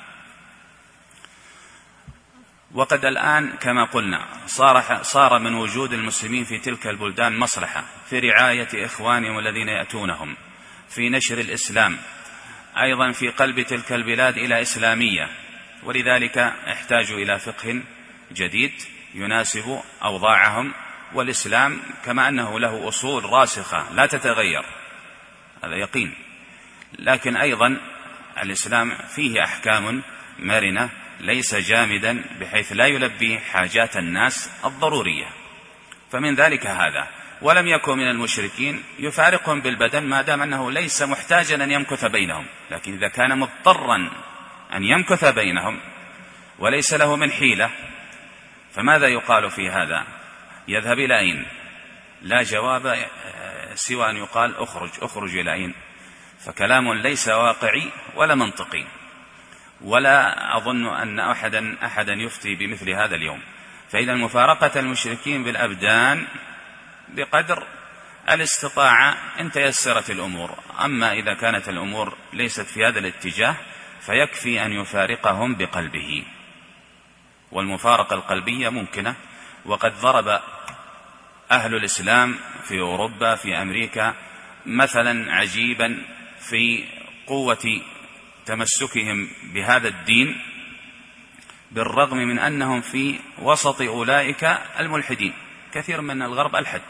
وقد الآن كما قلنا صار من وجود المسلمين في تلك البلدان مصلحة في رعاية إخوانهم الذين يأتونهم، في نشر الإسلام، أيضا في قلب تلك البلاد إلى إسلامية، ولذلك احتاجوا إلى فقه جديد يناسب أوضاعهم. والإسلام كما أنه له أصول راسخة لا تتغير، هذا يقين، لكن أيضا الإسلام فيه أحكام مرنة، ليس جامدا بحيث لا يلبي حاجات الناس الضرورية. فمن ذلك هذا، ولم يكن من المشركين يفارقهم بالبدن ما دام أنه ليس محتاجا أن يمكث بينهم، لكن إذا كان مضطرا أن يمكث بينهم وليس له من حيلة فماذا يقال في هذا؟ يذهب إلى أين؟ لا جواب سوى أن يقال أخرج إلى أين؟ فكلام ليس واقعي ولا منطقي، ولا أظن أن أحدا يفتي بمثل هذا اليوم. فإذا مفارقة المشركين بالأبدان بقدر الاستطاعة إن تيسرت الأمور، أما إذا كانت الأمور ليست في هذا الاتجاه فيكفي أن يفارقهم بقلبه، والمفارقة القلبية ممكنة. وقد ضرب أهل الإسلام في أوروبا في أمريكا مثلا عجيبا في قوة تمسكهم بهذا الدين، بالرغم من أنهم في وسط أولئك الملحدين. كثير من الغرب ألحد،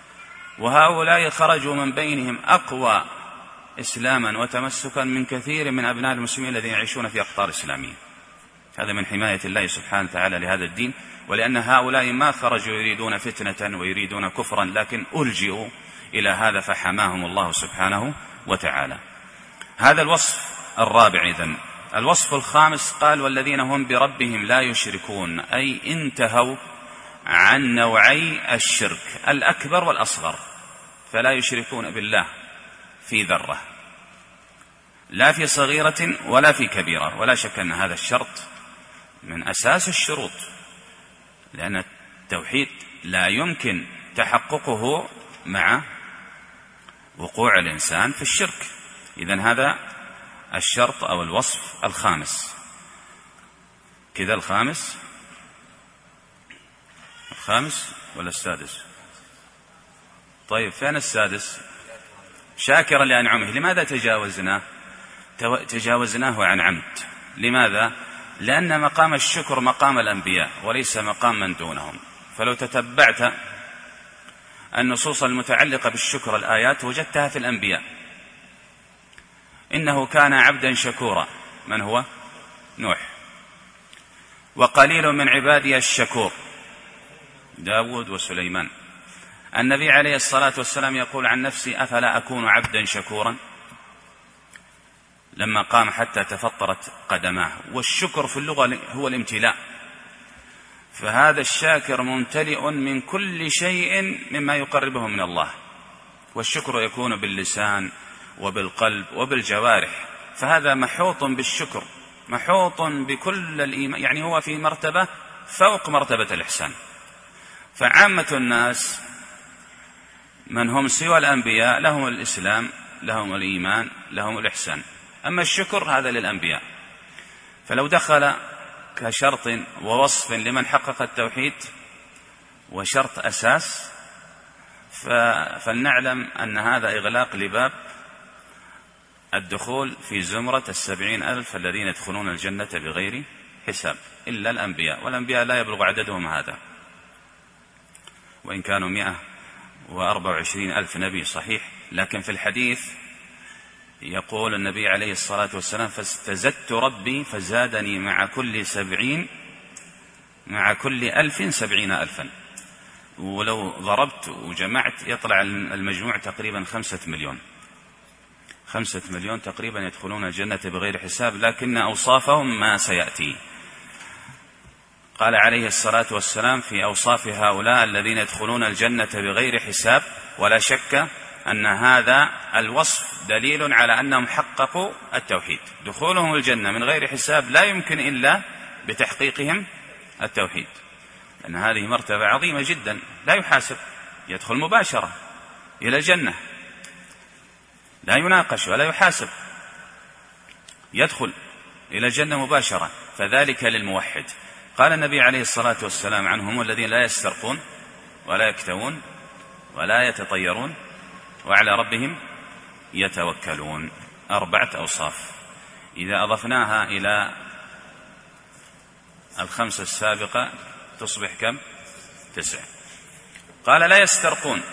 وهؤلاء خرجوا من بينهم أقوى إسلاما وتمسكا من كثير من أبناء المسلمين الذين يعيشون في أقطار إسلامية. هذا من حماية الله سبحانه وتعالى لهذا الدين، ولأن هؤلاء ما خرجوا يريدون فتنة ويريدون كفرا، لكن ألجئوا إلى هذا فحماهم الله سبحانه وتعالى. هذا الوصف الرابع. إذن الوصف الخامس قال: والذين هم بربهم لا يشركون، أي انتهوا عن نوعي الشرك الأكبر والأصغر، فلا يشركون بالله في ذرة، لا في صغيرة ولا في كبيرة. ولا شك أن هذا الشرط من أساس الشروط، لأن التوحيد لا يمكن تحققه مع وقوع الإنسان في الشرك. إذن هذا الشرط أو الوصف الخامس. كذا الخامس ولا السادس؟ طيب فين السادس؟ شاكرا لأنعمه. لماذا تجاوزناه عن عمد؟ لماذا؟ لأن مقام الشكر مقام الأنبياء وليس مقام من دونهم. فلو تتبعت النصوص المتعلقة بالشكر الآيات وجدتها في الأنبياء. إنه كان عبدا شكورا، من هو؟ نوح. وقليل من عبادي الشكور، داود وسليمان. النبي عليه الصلاة والسلام يقول عن نفسي: أفلا أكون عبدا شكورا، لما قام حتى تفطرت قدماه. والشكر في اللغة هو الامتلاء، فهذا الشاكر ممتلئ من كل شيء مما يقربه من الله. والشكر يكون باللسان وبالقلب وبالجوارح، فهذا محوط بالشكر، محوط بكل الإيمان، يعني هو في مرتبة فوق مرتبة الإحسان. فعامة الناس من هم سوى الأنبياء لهم الإسلام، لهم الإيمان، لهم الإحسان. أما الشكر هذا للأنبياء. فلو دخل كشرط ووصف لمن حقق التوحيد وشرط أساس، فلنعلم أن هذا إغلاق لباب الدخول في زمرة 70,000 الذين يدخلون الجنة بغير حساب، إلا الأنبياء، والأنبياء لا يبلغ عددهم هذا، وإن كانوا 124,000 نبي صحيح. لكن في الحديث يقول النبي عليه الصلاة والسلام: فاستزدت ربي فزادني مع كل 1000 70,000. ولو ضربت وجمعت يطلع المجموع تقريبا 5 مليون تقريبا يدخلون الجنة بغير حساب، لكن أوصافهم ما سيأتي. قال عليه الصلاة والسلام في أوصاف هؤلاء الذين يدخلون الجنة بغير حساب: ولا شك أن هذا الوصف دليل على أنهم حققوا التوحيد. دخولهم الجنة من غير حساب لا يمكن إلا بتحقيقهم التوحيد، لأن هذه مرتبة عظيمة جدا، لا يحاسب، يدخل مباشرة إلى الجنة. لا يناقش ولا يحاسب، يدخل إلى الجنة مباشرة. فذلك للموحد. قال النبي عليه الصلاة والسلام عنهم: الذين لا يسترقون ولا يكتوون ولا يتطيرون وعلى ربهم يتوكلون. 4 أوصاف، إذا أضفناها إلى 5 السابقة تصبح كم؟ 9. قال: لا يسترقون.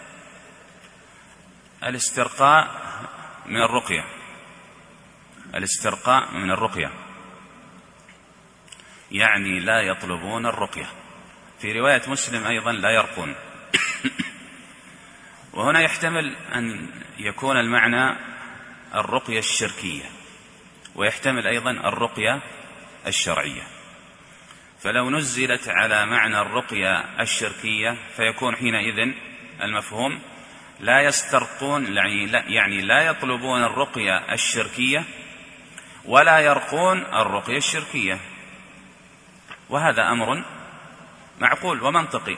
الاسترقاء من الرقية، الاسترقاء من الرقية يعني لا يطلبون الرقية. في رواية مسلم أيضا: لا يرقون. وهنا يحتمل أن يكون المعنى الرقية الشركية، ويحتمل أيضا الرقية الشرعية. فلو نزلت على معنى الرقية الشركية فيكون حينئذ المفهوم لا يسترقون، يعني لا يطلبون الرقية الشركية ولا يرقون الرقية الشركية. وهذا أمر معقول ومنطقي.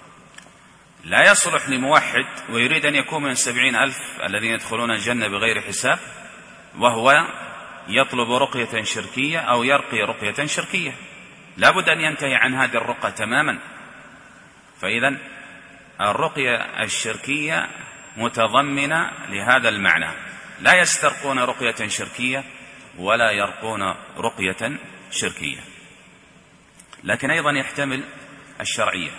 لا يصلح لموحد ويريد أن يكون من 70,000 الذين يدخلون الجنة بغير حساب وهو يطلب رقية شركية أو يرقي رقية شركية، لا بد أن ينتهي عن هذه الرقى تماما. فإذا الرقية الشركية متضمنة لهذا المعنى: لا يسترقون رقية شركية ولا يرقون رقية شركية. لكن أيضا يحتمل الشرعية: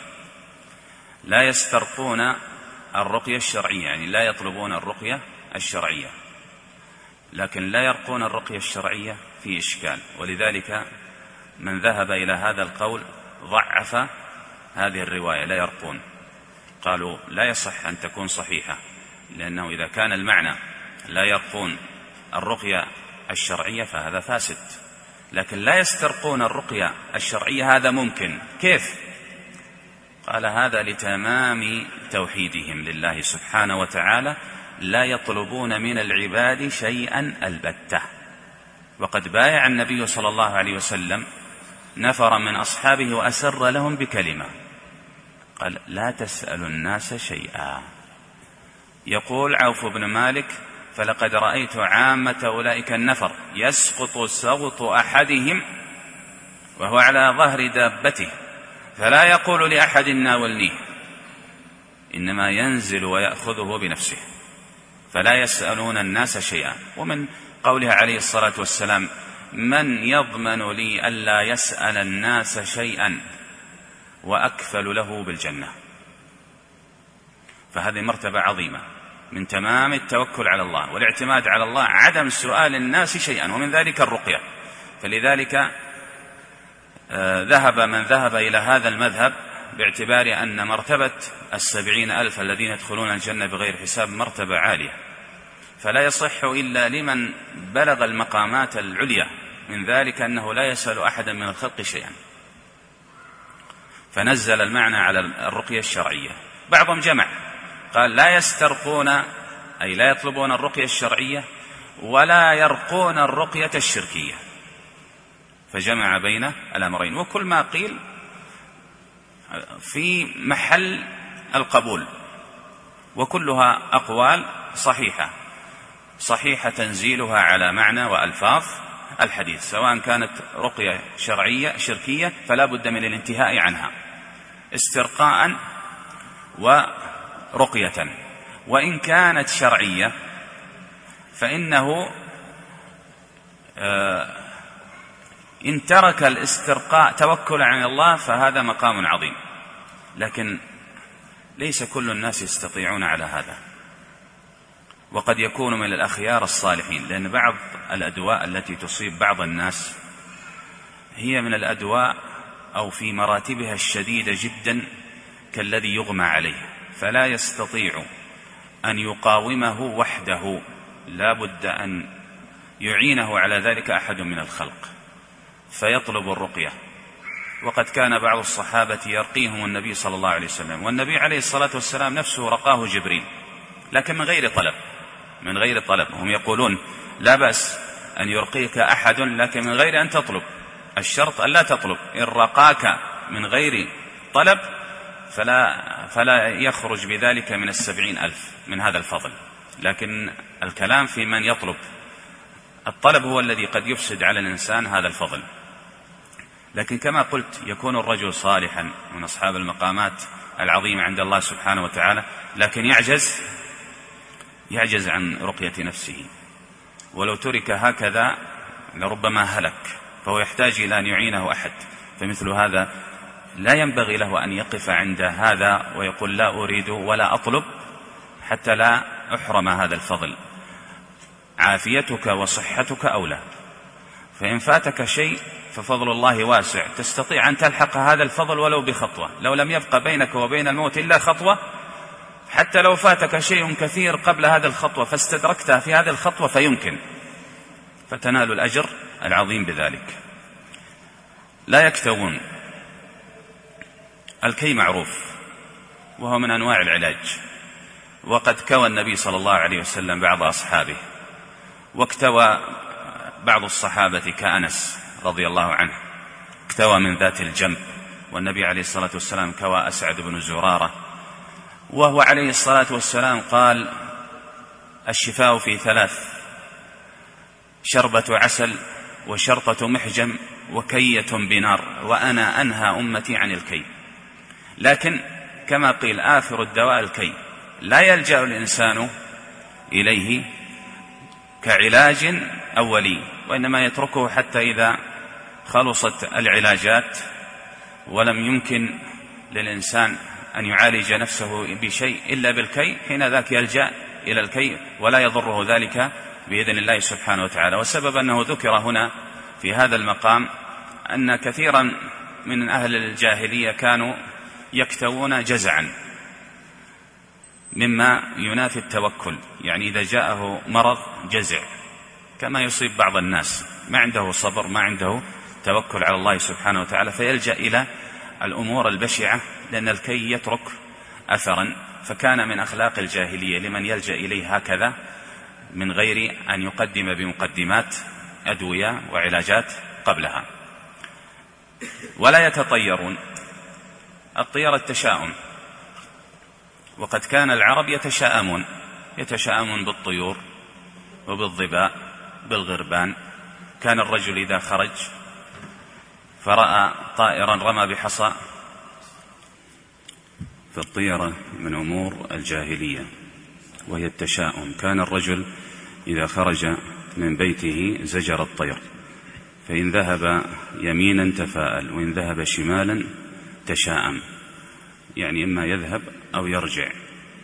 لا يسترقون الرقية الشرعية، يعني لا يطلبون الرقية الشرعية، لكن لا يرقون الرقية الشرعية في إشكال. ولذلك من ذهب إلى هذا القول ضعف هذه الرواية: لا يرقون. قالوا لا يصح أن تكون صحيحة، لأنه إذا كان المعنى لا يرقون الرقية الشرعية فهذا فاسد. لكن لا يسترقون الرقية الشرعية هذا ممكن. كيف؟ قال: هذا لتمام توحيدهم لله سبحانه وتعالى، لا يطلبون من العباد شيئا البتة. وقد بايع النبي صلى الله عليه وسلم نفر من أصحابه وأسر لهم بكلمة، قال: لا تسألوا الناس شيئا. يقول عوف بن مالك: فلقد رأيت عامة أولئك النفر يسقط صوت أحدهم وهو على ظهر دابته فلا يقول لأحد ناولنيه، إنما ينزل ويأخذه بنفسه، فلا يسألون الناس شيئا. ومن قوله عليه الصلاة والسلام: من يضمن لي ألا يسأل الناس شيئا وأكفل له بالجنة. فهذه مرتبة عظيمة من تمام التوكل على الله والاعتماد على الله، عدم سؤال الناس شيئا، ومن ذلك الرقية. فلذلك ذهب من ذهب إلى هذا المذهب باعتبار أن مرتبة 70,000 الذين يدخلون الجنة بغير حساب مرتبة عالية، فلا يصح إلا لمن بلغ المقامات العليا، من ذلك أنه لا يسأل أحدا من الخلق شيئا. فنزل المعنى على الرقية الشرعية. بعضهم جمع قال: لا يسترقون أي لا يطلبون الرقية الشرعية ولا يرقون الرقية الشركية، فجمع بين الأمرين. وكل ما قيل في محل القبول، وكلها أقوال صحيحة تنزيلها على معنى وألفاظ الحديث، سواء كانت رقية شرعية شركية فلا بد من الانتهاء عنها استرقاء ورقية. وإن كانت شرعية فإنه إن ترك الاسترقاء توكل على الله فهذا مقام عظيم، لكن ليس كل الناس يستطيعون على هذا، وقد يكون من الأخيار الصالحين. لأن بعض الأدواء التي تصيب بعض الناس هي من الأدواء أو في مراتبها الشديدة جدا كالذي يغمى عليه، فلا يستطيع أن يقاومه وحده، لا بد أن يعينه على ذلك أحد من الخلق فيطلب الرقية. وقد كان بعض الصحابة يرقيهم النبي صلى الله عليه وسلم، والنبي عليه الصلاة والسلام نفسه رقاه جبريل، لكن من غير طلب. هم يقولون لا بأس أن يرقيك أحد لكن من غير أن تطلب، الشرط أن لا تطلب. إن رقاك من غير طلب فلا يخرج بذلك من 70,000 من هذا الفضل. لكن الكلام في من يطلب. الطلب هو الذي قد يفسد على الإنسان هذا الفضل. لكن كما قلت يكون الرجل صالحا من أصحاب المقامات العظيمة عند الله سبحانه وتعالى، لكن يعجز عن رقية نفسه، ولو ترك هكذا لربما هلك، فهو يحتاج إلى أن يعينه أحد. فمثل هذا لا ينبغي له أن يقف عند هذا ويقول لا أريد ولا أطلب حتى لا أحرم هذا الفضل. عافيتك وصحتك أولى، فإن فاتك شيء ففضل الله واسع، تستطيع أن تلحق هذا الفضل ولو بخطوة. لو لم يبقى بينك وبين الموت إلا خطوة، حتى لو فاتك شيء كثير قبل هذه الخطوة فاستدركتها في هذه الخطوة فيمكن فتنال الأجر العظيم بذلك. لا يكتوون. الكي معروف وهو من أنواع العلاج، وقد كوى النبي صلى الله عليه وسلم بعض أصحابه، واكتوى بعض الصحابة كأنس رضي الله عنه، اكتوى من ذات الجنب، والنبي عليه الصلاة والسلام كوى أسعد بن زرارة، وهو عليه الصلاة والسلام قال الشفاء في 3: شربة عسل، وشرطة محجم، وكية بنار، وأنا أنهى أمتي عن الكي. لكن كما قيل آخر الدواء الكي، لا يلجأ الإنسان إليه كعلاج أولي، وإنما يتركه حتى إذا خلصت العلاجات ولم يمكن للإنسان أن يعالج نفسه بشيء إلا بالكي، حين ذاك يلجأ إلى الكي ولا يضره ذلك بإذن الله سبحانه وتعالى. والسبب أنه ذكر هنا في هذا المقام أن كثيرا من أهل الجاهلية كانوا يكتوون جزعا، مما ينافي التوكل، يعني إذا جاءه مرض جزع، كما يصيب بعض الناس، ما عنده صبر، ما عنده توكل على الله سبحانه وتعالى، فيلجأ إلى الأمور البشعة، لأن الكي يترك أثرا. فكان من أخلاق الجاهلية لمن يلجأ إليه هكذا من غير أن يقدم بمقدمات أدوية وعلاجات قبلها. ولا يتطيرون. الطير التشاؤم، وقد كان العرب يتشاءمون بالطيور وبالظباء بالغربان. كان الرجل إذا خرج فرأى طائرا رمى بحصى، فالطيرة من أمور الجاهلية وهي التشاؤم. كان الرجل إذا خرج من بيته زجر الطير، فإن ذهب يمينا تفاءل، وإن ذهب شمالا تشاءم، يعني إما يذهب أو يرجع.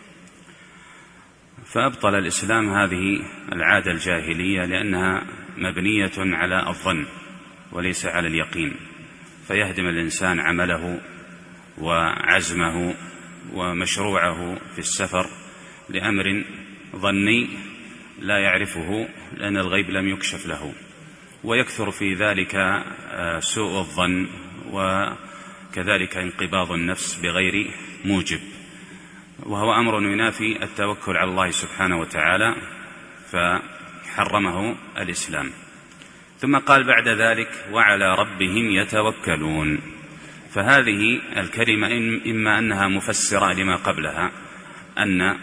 فأبطل الإسلام هذه العادة الجاهلية، لأنها مبنية على الظن وليس على اليقين، فيهدم الإنسان عمله وعزمه ومشروعه في السفر لأمر ظني لا يعرفه، لأن الغيب لم يكشف له، ويكثر في ذلك سوء الظن، وكذلك انقباض النفس بغير موجب، وهو أمر ينافي التوكل على الله سبحانه وتعالى، فحرمه الإسلام. ثم قال بعد ذلك وعلى ربهم يتوكلون. فهذه الكلمة إما أنها مفسرة لما قبلها، أن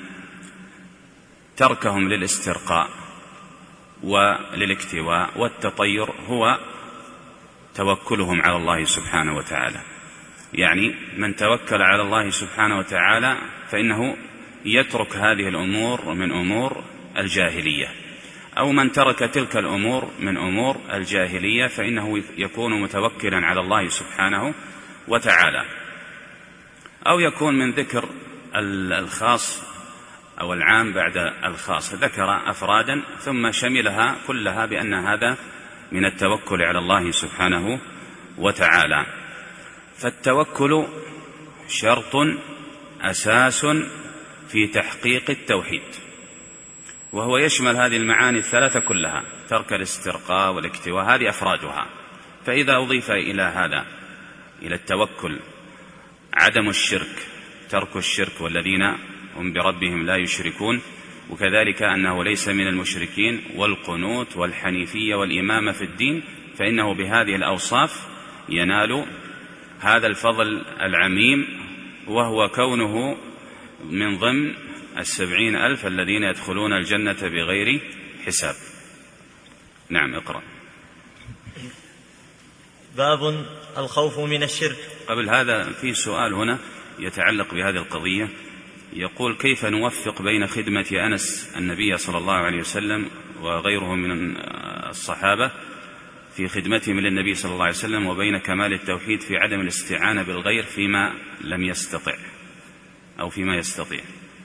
تركهم للاسترقاء وللاكتواء والتطير هو توكلهم على الله سبحانه وتعالى. يعني من توكل على الله سبحانه وتعالى فإنه يترك هذه الأمور من أمور الجاهلية، أو من ترك تلك الأمور من أمور الجاهلية فإنه يكون متوكلا على الله سبحانه وتعالى. أو يكون من ذكر الخاص أو العام بعد الخاص، ذكر أفرادا ثم شملها كلها بأن هذا من التوكل على الله سبحانه وتعالى. فالتوكل شرط أساس في تحقيق التوحيد، وهو يشمل هذه المعاني الثلاثة كلها، ترك الاسترقاء والاكتواء، هذه أفرادها. فإذا أضيف إلى هذا، إلى التوكل، عدم الشرك، ترك الشرك، والذين هم بربهم لا يشركون، وكذلك أنه ليس من المشركين، والقنوت والحنيفية والإمامة في الدين، فإنه بهذه الأوصاف ينال هذا الفضل العميم، وهو كونه من ضمن 70,000 الذين يدخلون الجنة بغير حساب. نعم، اقرأ. باب الخوف من الشرك. قبل هذا في سؤال هنا يتعلق بهذه القضية، يقول: كيف نوفق بين خدمة أنس النبي صلى الله عليه وسلم وغيره من الصحابة في خدمتهم للنبي صلى الله عليه وسلم وبين كمال التوحيد في عدم الاستعانة بالغير فيما لم يستطع أو فيما يستطيع؟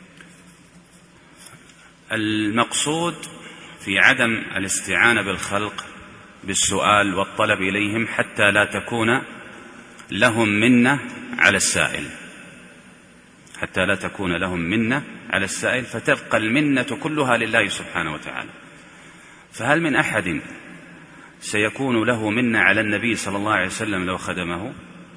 المقصود في عدم الاستعانة بالخلق بالسؤال والطلب إليهم حتى لا تكون لهم منة على السائل، حتى لا تكون لهم منة على السائل فتبقى المنة كلها لله سبحانه وتعالى. فهل من أحد سيكون له منة على النبي صلى الله عليه وسلم لو خدمه؟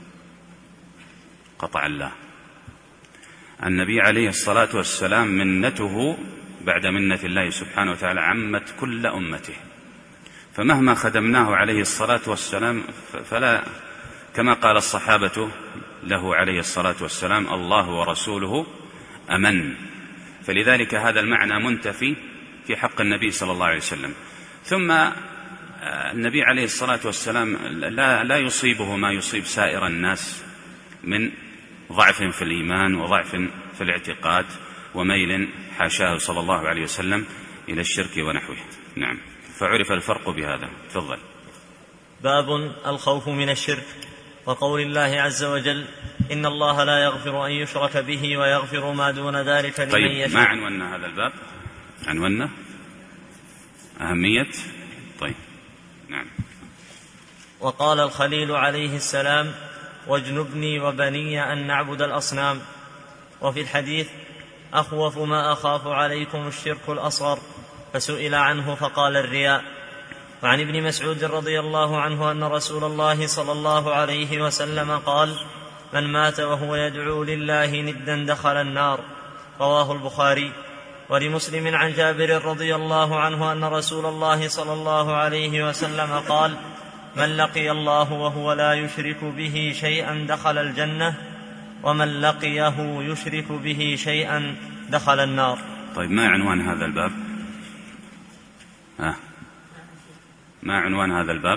قطعا لا. النبي عليه الصلاة والسلام منته بعد منة الله سبحانه وتعالى عمت كل أمته، فمهما خدمناه عليه الصلاة والسلام فلا، كما قال الصحابة له عليه الصلاة والسلام: الله ورسوله أمن. فلذلك هذا المعنى منتفي في حق النبي صلى الله عليه وسلم. ثم النبي عليه الصلاة والسلام لا يصيبه ما يصيب سائر الناس من ضعف في الإيمان وضعف في الاعتقاد وميل حاشاه صلى الله عليه وسلم إلى الشرك ونحوه. نعم، فعرف الفرق بهذا. تفضل. باب الخوف من الشرك، وقول الله عز وجل: إن الله لا يغفر أن يشرك به ويغفر ما دون ذلك لمن يشاء. طيب، ما عنونا هذا الباب؟ عنونا أهمية. طيب، نعم. وقال الخليل عليه السلام: واجنبني وبني أن نعبد الأصنام. وفي الحديث: أخوف ما أخاف عليكم الشرك الأصغر، فسئل عنه فقال: الرياء. وعن ابن مسعود رضي الله عنه أن رسول الله صلى الله عليه وسلم قال: من مات وهو يدعو لله ندا دخل النار. رواه البخاري. ولمسلم عن جابر رضي الله عنه أن رسول الله صلى الله عليه وسلم قال: من لقي الله وهو لا يشرك به شيئا دخل الجنة، ومن لقيه يشرك به شيئا دخل النار. طيب، ما عنوان هذا الباب؟ ما عنوان هذا الباب؟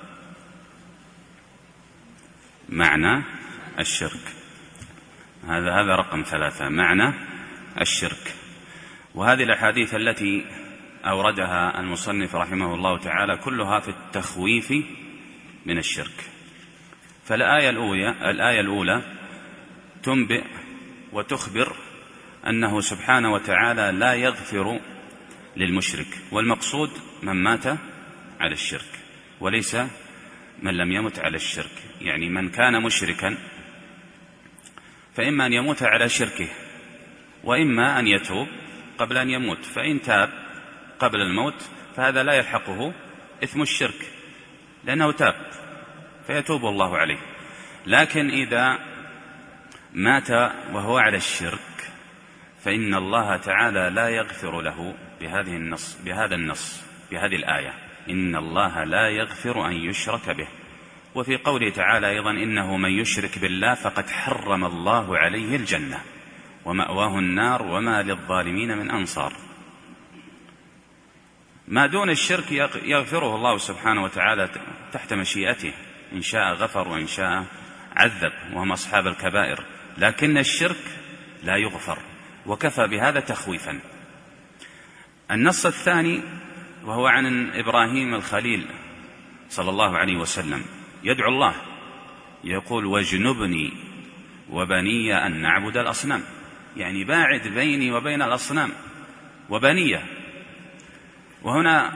معنى الشرك. هذا رقم 3، معنى الشرك. وهذه الأحاديث التي أوردها المصنف رحمه الله تعالى كلها في التخويف من الشرك. فالآية الأولى تنبئ وتخبر أنه سبحانه وتعالى لا يغفر للمشرك، والمقصود من مات على الشرك وليس من لم يمت على الشرك. يعني من كان مشركا فإما أن يموت على شركه وإما أن يتوب قبل أن يموت، فإن تاب قبل الموت فهذا لا يلحقه إثم الشرك لأنه تاب فيتوب الله عليه. لكن إذا مات وهو على الشرك فإن الله تعالى لا يغفر له بهذه الآية: إن الله لا يغفر أن يشرك به. وفي قوله تعالى أيضا: إنه من يشرك بالله فقد حرم الله عليه الجنة ومأواه النار وما للظالمين من أنصار. ما دون الشرك يغفره الله سبحانه وتعالى تحت مشيئته، إن شاء غفر وإن شاء عذب، وهم أصحاب الكبائر. لكن الشرك لا يغفر، وكفى بهذا تخويفا. النص الثاني وهو عن إبراهيم الخليل صلى الله عليه وسلم، يدعو الله يقول: واجنبني وبني أن نعبد الأصنام. يعني باعد بيني وبين الأصنام وبنية. وهنا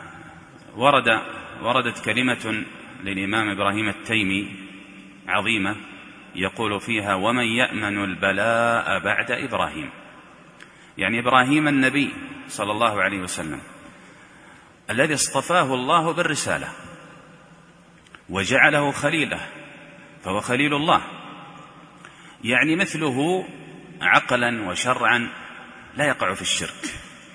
وردت كلمة للإمام إبراهيم التيمي عظيمة يقول فيها: ومن يأمن البلاء بعد إبراهيم. يعني إبراهيم النبي صلى الله عليه وسلم الذي اصطفاه الله بالرسالة وجعله خليله، فهو خليل الله. يعني مثله عقلا وشرعا لا يقع في الشرك،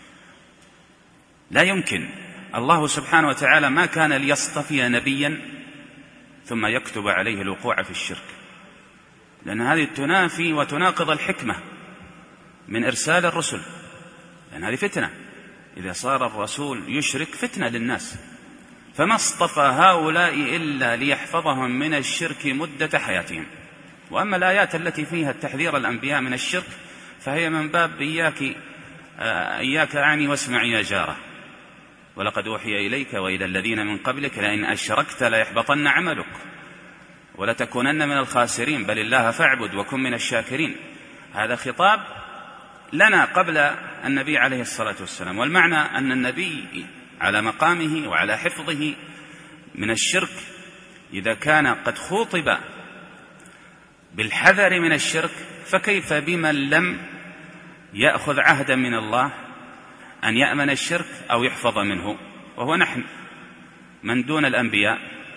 لا يمكن. الله سبحانه وتعالى ما كان ليصطفي نبيا ثم يكتب عليه الوقوع في الشرك، لأن هذه تنافي وتناقض الحكمة. من إرسال الرسل، لأن هذه فتنة. إذا صار الرسول يشرك فتنة للناس، فما اصطفى هؤلاء إلا ليحفظهم من الشرك مدة حياتهم. وأما الآيات التي فيها التحذير الأنبياء من الشرك فهي من باب إياك أعني واسمع يا جارة، ولقد أوحي إليك وإلى الذين من قبلك لئن أشركت ليحبطن عملك ولتكونن من الخاسرين بل الله فاعبد وكن من الشاكرين. هذا خطاب لنا قبل النبي عليه الصلاة والسلام، والمعنى أن النبي على مقامه وعلى حفظه من الشرك إذا كان قد خوطب بالحذر من الشرك، فكيف بمن لم يأخذ عهدا من الله أن يأمن الشرك أو يحفظ منه، وهو نحن من دون الأنبياء.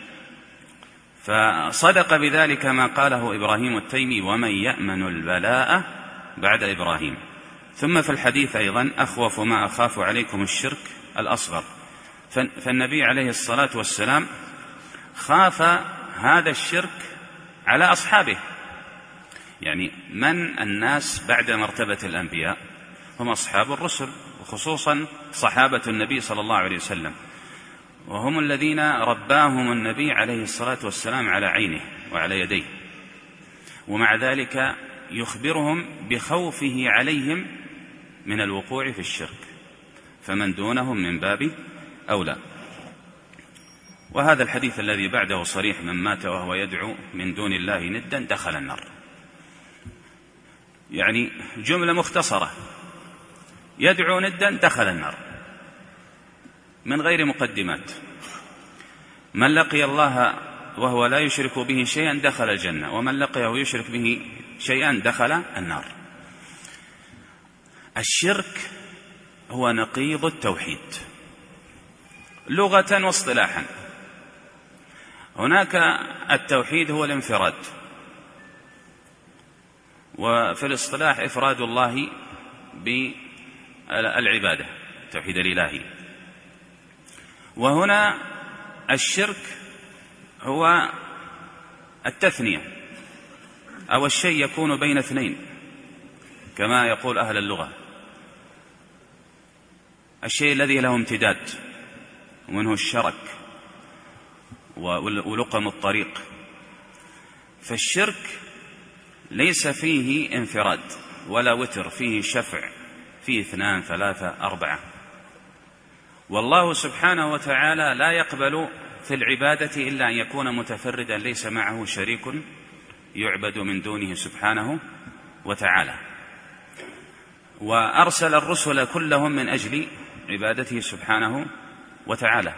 فصدق بذلك ما قاله إبراهيم التيمي: ومن يأمن البلاء بعد إبراهيم. ثم في الحديث أيضا: أخوف ما أخاف عليكم الشرك الأصغر. فالنبي عليه الصلاة والسلام خاف هذا الشرك على أصحابه، يعني من الناس بعد مرتبة الأنبياء هم أصحاب الرسل، وخصوصا صحابة النبي صلى الله عليه وسلم، وهم الذين رباهم النبي عليه الصلاة والسلام على عينه وعلى يديه، ومع ذلك يخبرهم بخوفه عليهم من الوقوع في الشرك، فمن دونهم من باب أولى. وهذا الحديث الذي بعده صريح: من مات وهو يدعو من دون الله ندا دخل النار. يعني جملة مختصرة: يدعو ندا دخل النار من غير مقدمات. من لقي الله وهو لا يشرك به شيئا دخل الجنة، ومن لقيه يشرك به شيئا دخل النار. الشرك هو نقيض التوحيد لغة واصطلاحا. هناك التوحيد هو الانفراد، وفي الاصطلاح إفراد الله بالعبادة، التوحيد الإلهي. وهنا الشرك هو التثنية، أو الشيء يكون بين اثنين كما يقول أهل اللغة، الشيء الذي له امتداد، ومنه الشرك ولقم الطريق. فالشرك ليس فيه انفراد ولا وتر، فيه شفع، فيه 2 3 4. والله سبحانه وتعالى لا يقبل في العبادة إلا أن يكون متفردا ليس معه شريك يعبد من دونه سبحانه وتعالى. وأرسل الرسل كلهم من أجل عبادته سبحانه وتعالى،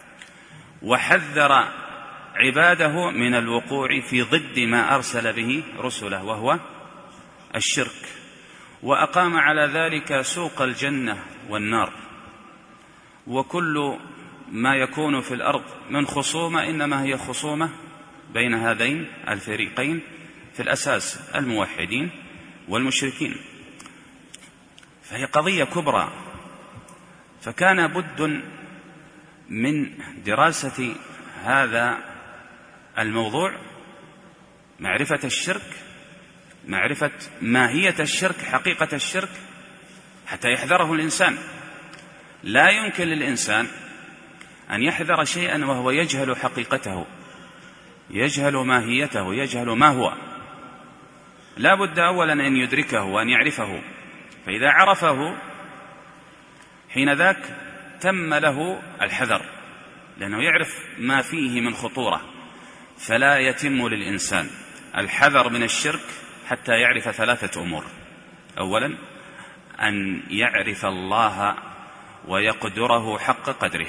وحذر عباده من الوقوع في ضد ما أرسل به رسله وهو الشرك، وأقام على ذلك سوق الجنة والنار. وكل ما يكون في الأرض من خصومة إنما هي خصومة بين هذين الفريقين، في الأساس الموحدين والمشركين، فهي قضية كبرى. فكان بد من دراسة هذا الموضوع، معرفة الشرك، معرفة ماهية الشرك، حقيقة الشرك، حتى يحذره الإنسان. لا يمكن للإنسان أن يحذر شيئا وهو يجهل حقيقته، يجهل ماهيته، يجهل ما هو. لا بد أولا أن يدركه وأن يعرفه، فإذا عرفه حين ذاك تم له الحذر، لأنه يعرف ما فيه من خطورة. فلا يتم للإنسان الحذر من الشرك حتى يعرف 3 أمور: أولا أن يعرف الله ويقدره حق قدره،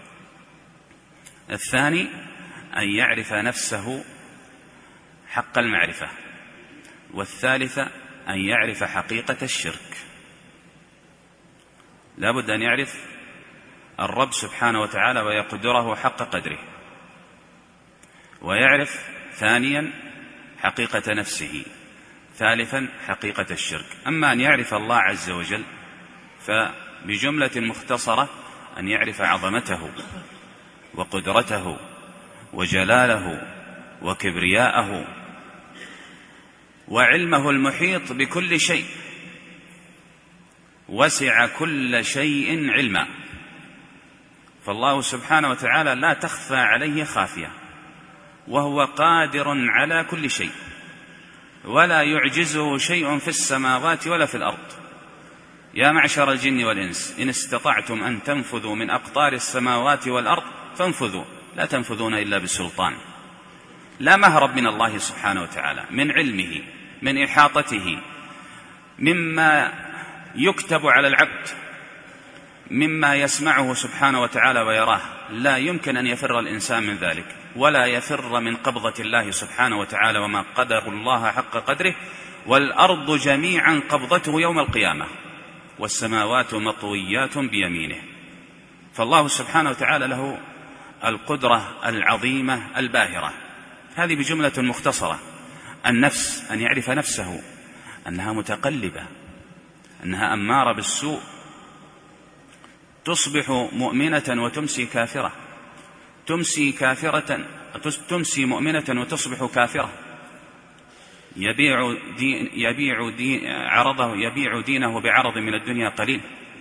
الثاني أن يعرف نفسه حق المعرفة، والثالثة أن يعرف حقيقة الشرك. لا بد أن يعرف الرب سبحانه وتعالى ويقدره حق قدره، ويعرف ثانيا حقيقة نفسه، ثالثا حقيقة الشرك. أما أن يعرف الله عز وجل فبجملة مختصرة أن يعرف عظمته وقدرته وجلاله وكبرياءه وعلمه المحيط بكل شيء، وسع كل شيء علما. فالله سبحانه وتعالى لا تخفى عليه خافية، وهو قادر على كل شيء، ولا يعجزه شيء في السماوات ولا في الأرض. يا معشر الجن والإنس إن استطعتم أن تنفذوا من أقطار السماوات والأرض فانفذوا، لا تنفذون إلا بسلطان. لا مهرب من الله سبحانه وتعالى، من علمه، من إحاطته، مما يكتب على العبد، مما يسمعه سبحانه وتعالى ويراه. لا يمكن أن يفر الإنسان من ذلك، ولا يفر من قبضة الله سبحانه وتعالى، وما قدر الله حق قدره. والأرض جميعا قبضته يوم القيامة، والسماوات مطويات بيمينه. فالله سبحانه وتعالى له القدرة العظيمة الباهرة. هذه بجملة مختصرة. النفس، أن يعرف نفسه أنها متقلبة، أنها أمارة بالسوء، تصبح مؤمنة وتمسي كافرة، تمسي مؤمنة وتصبح كافرة، يبيع دينه بعرض من الدنيا قليل.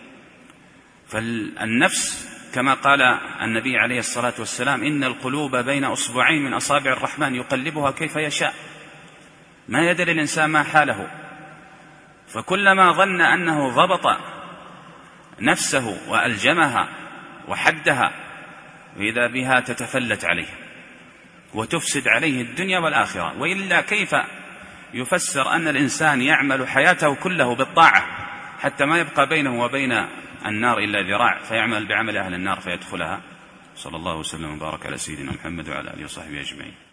فالنفس كما قال النبي عليه الصلاة والسلام: إن القلوب بين أصبعين من أصابع الرحمن يقلبها كيف يشاء. ما يدري الإنسان ما حاله، فكلما ظن أنه ضبط نفسه وألجمها وحدها، وإذا بها تتفلت عليه وتفسد عليه الدنيا والآخرة. وإلا كيف يفسر أن الإنسان يعمل حياته كله بالطاعة حتى ما يبقى بينه وبين النار إلا ذراع، فيعمل بعمل أهل النار فيدخلها؟ صلى الله وسلم وبارك على سيدنا محمد وعلى آله وصحبه أجمعين.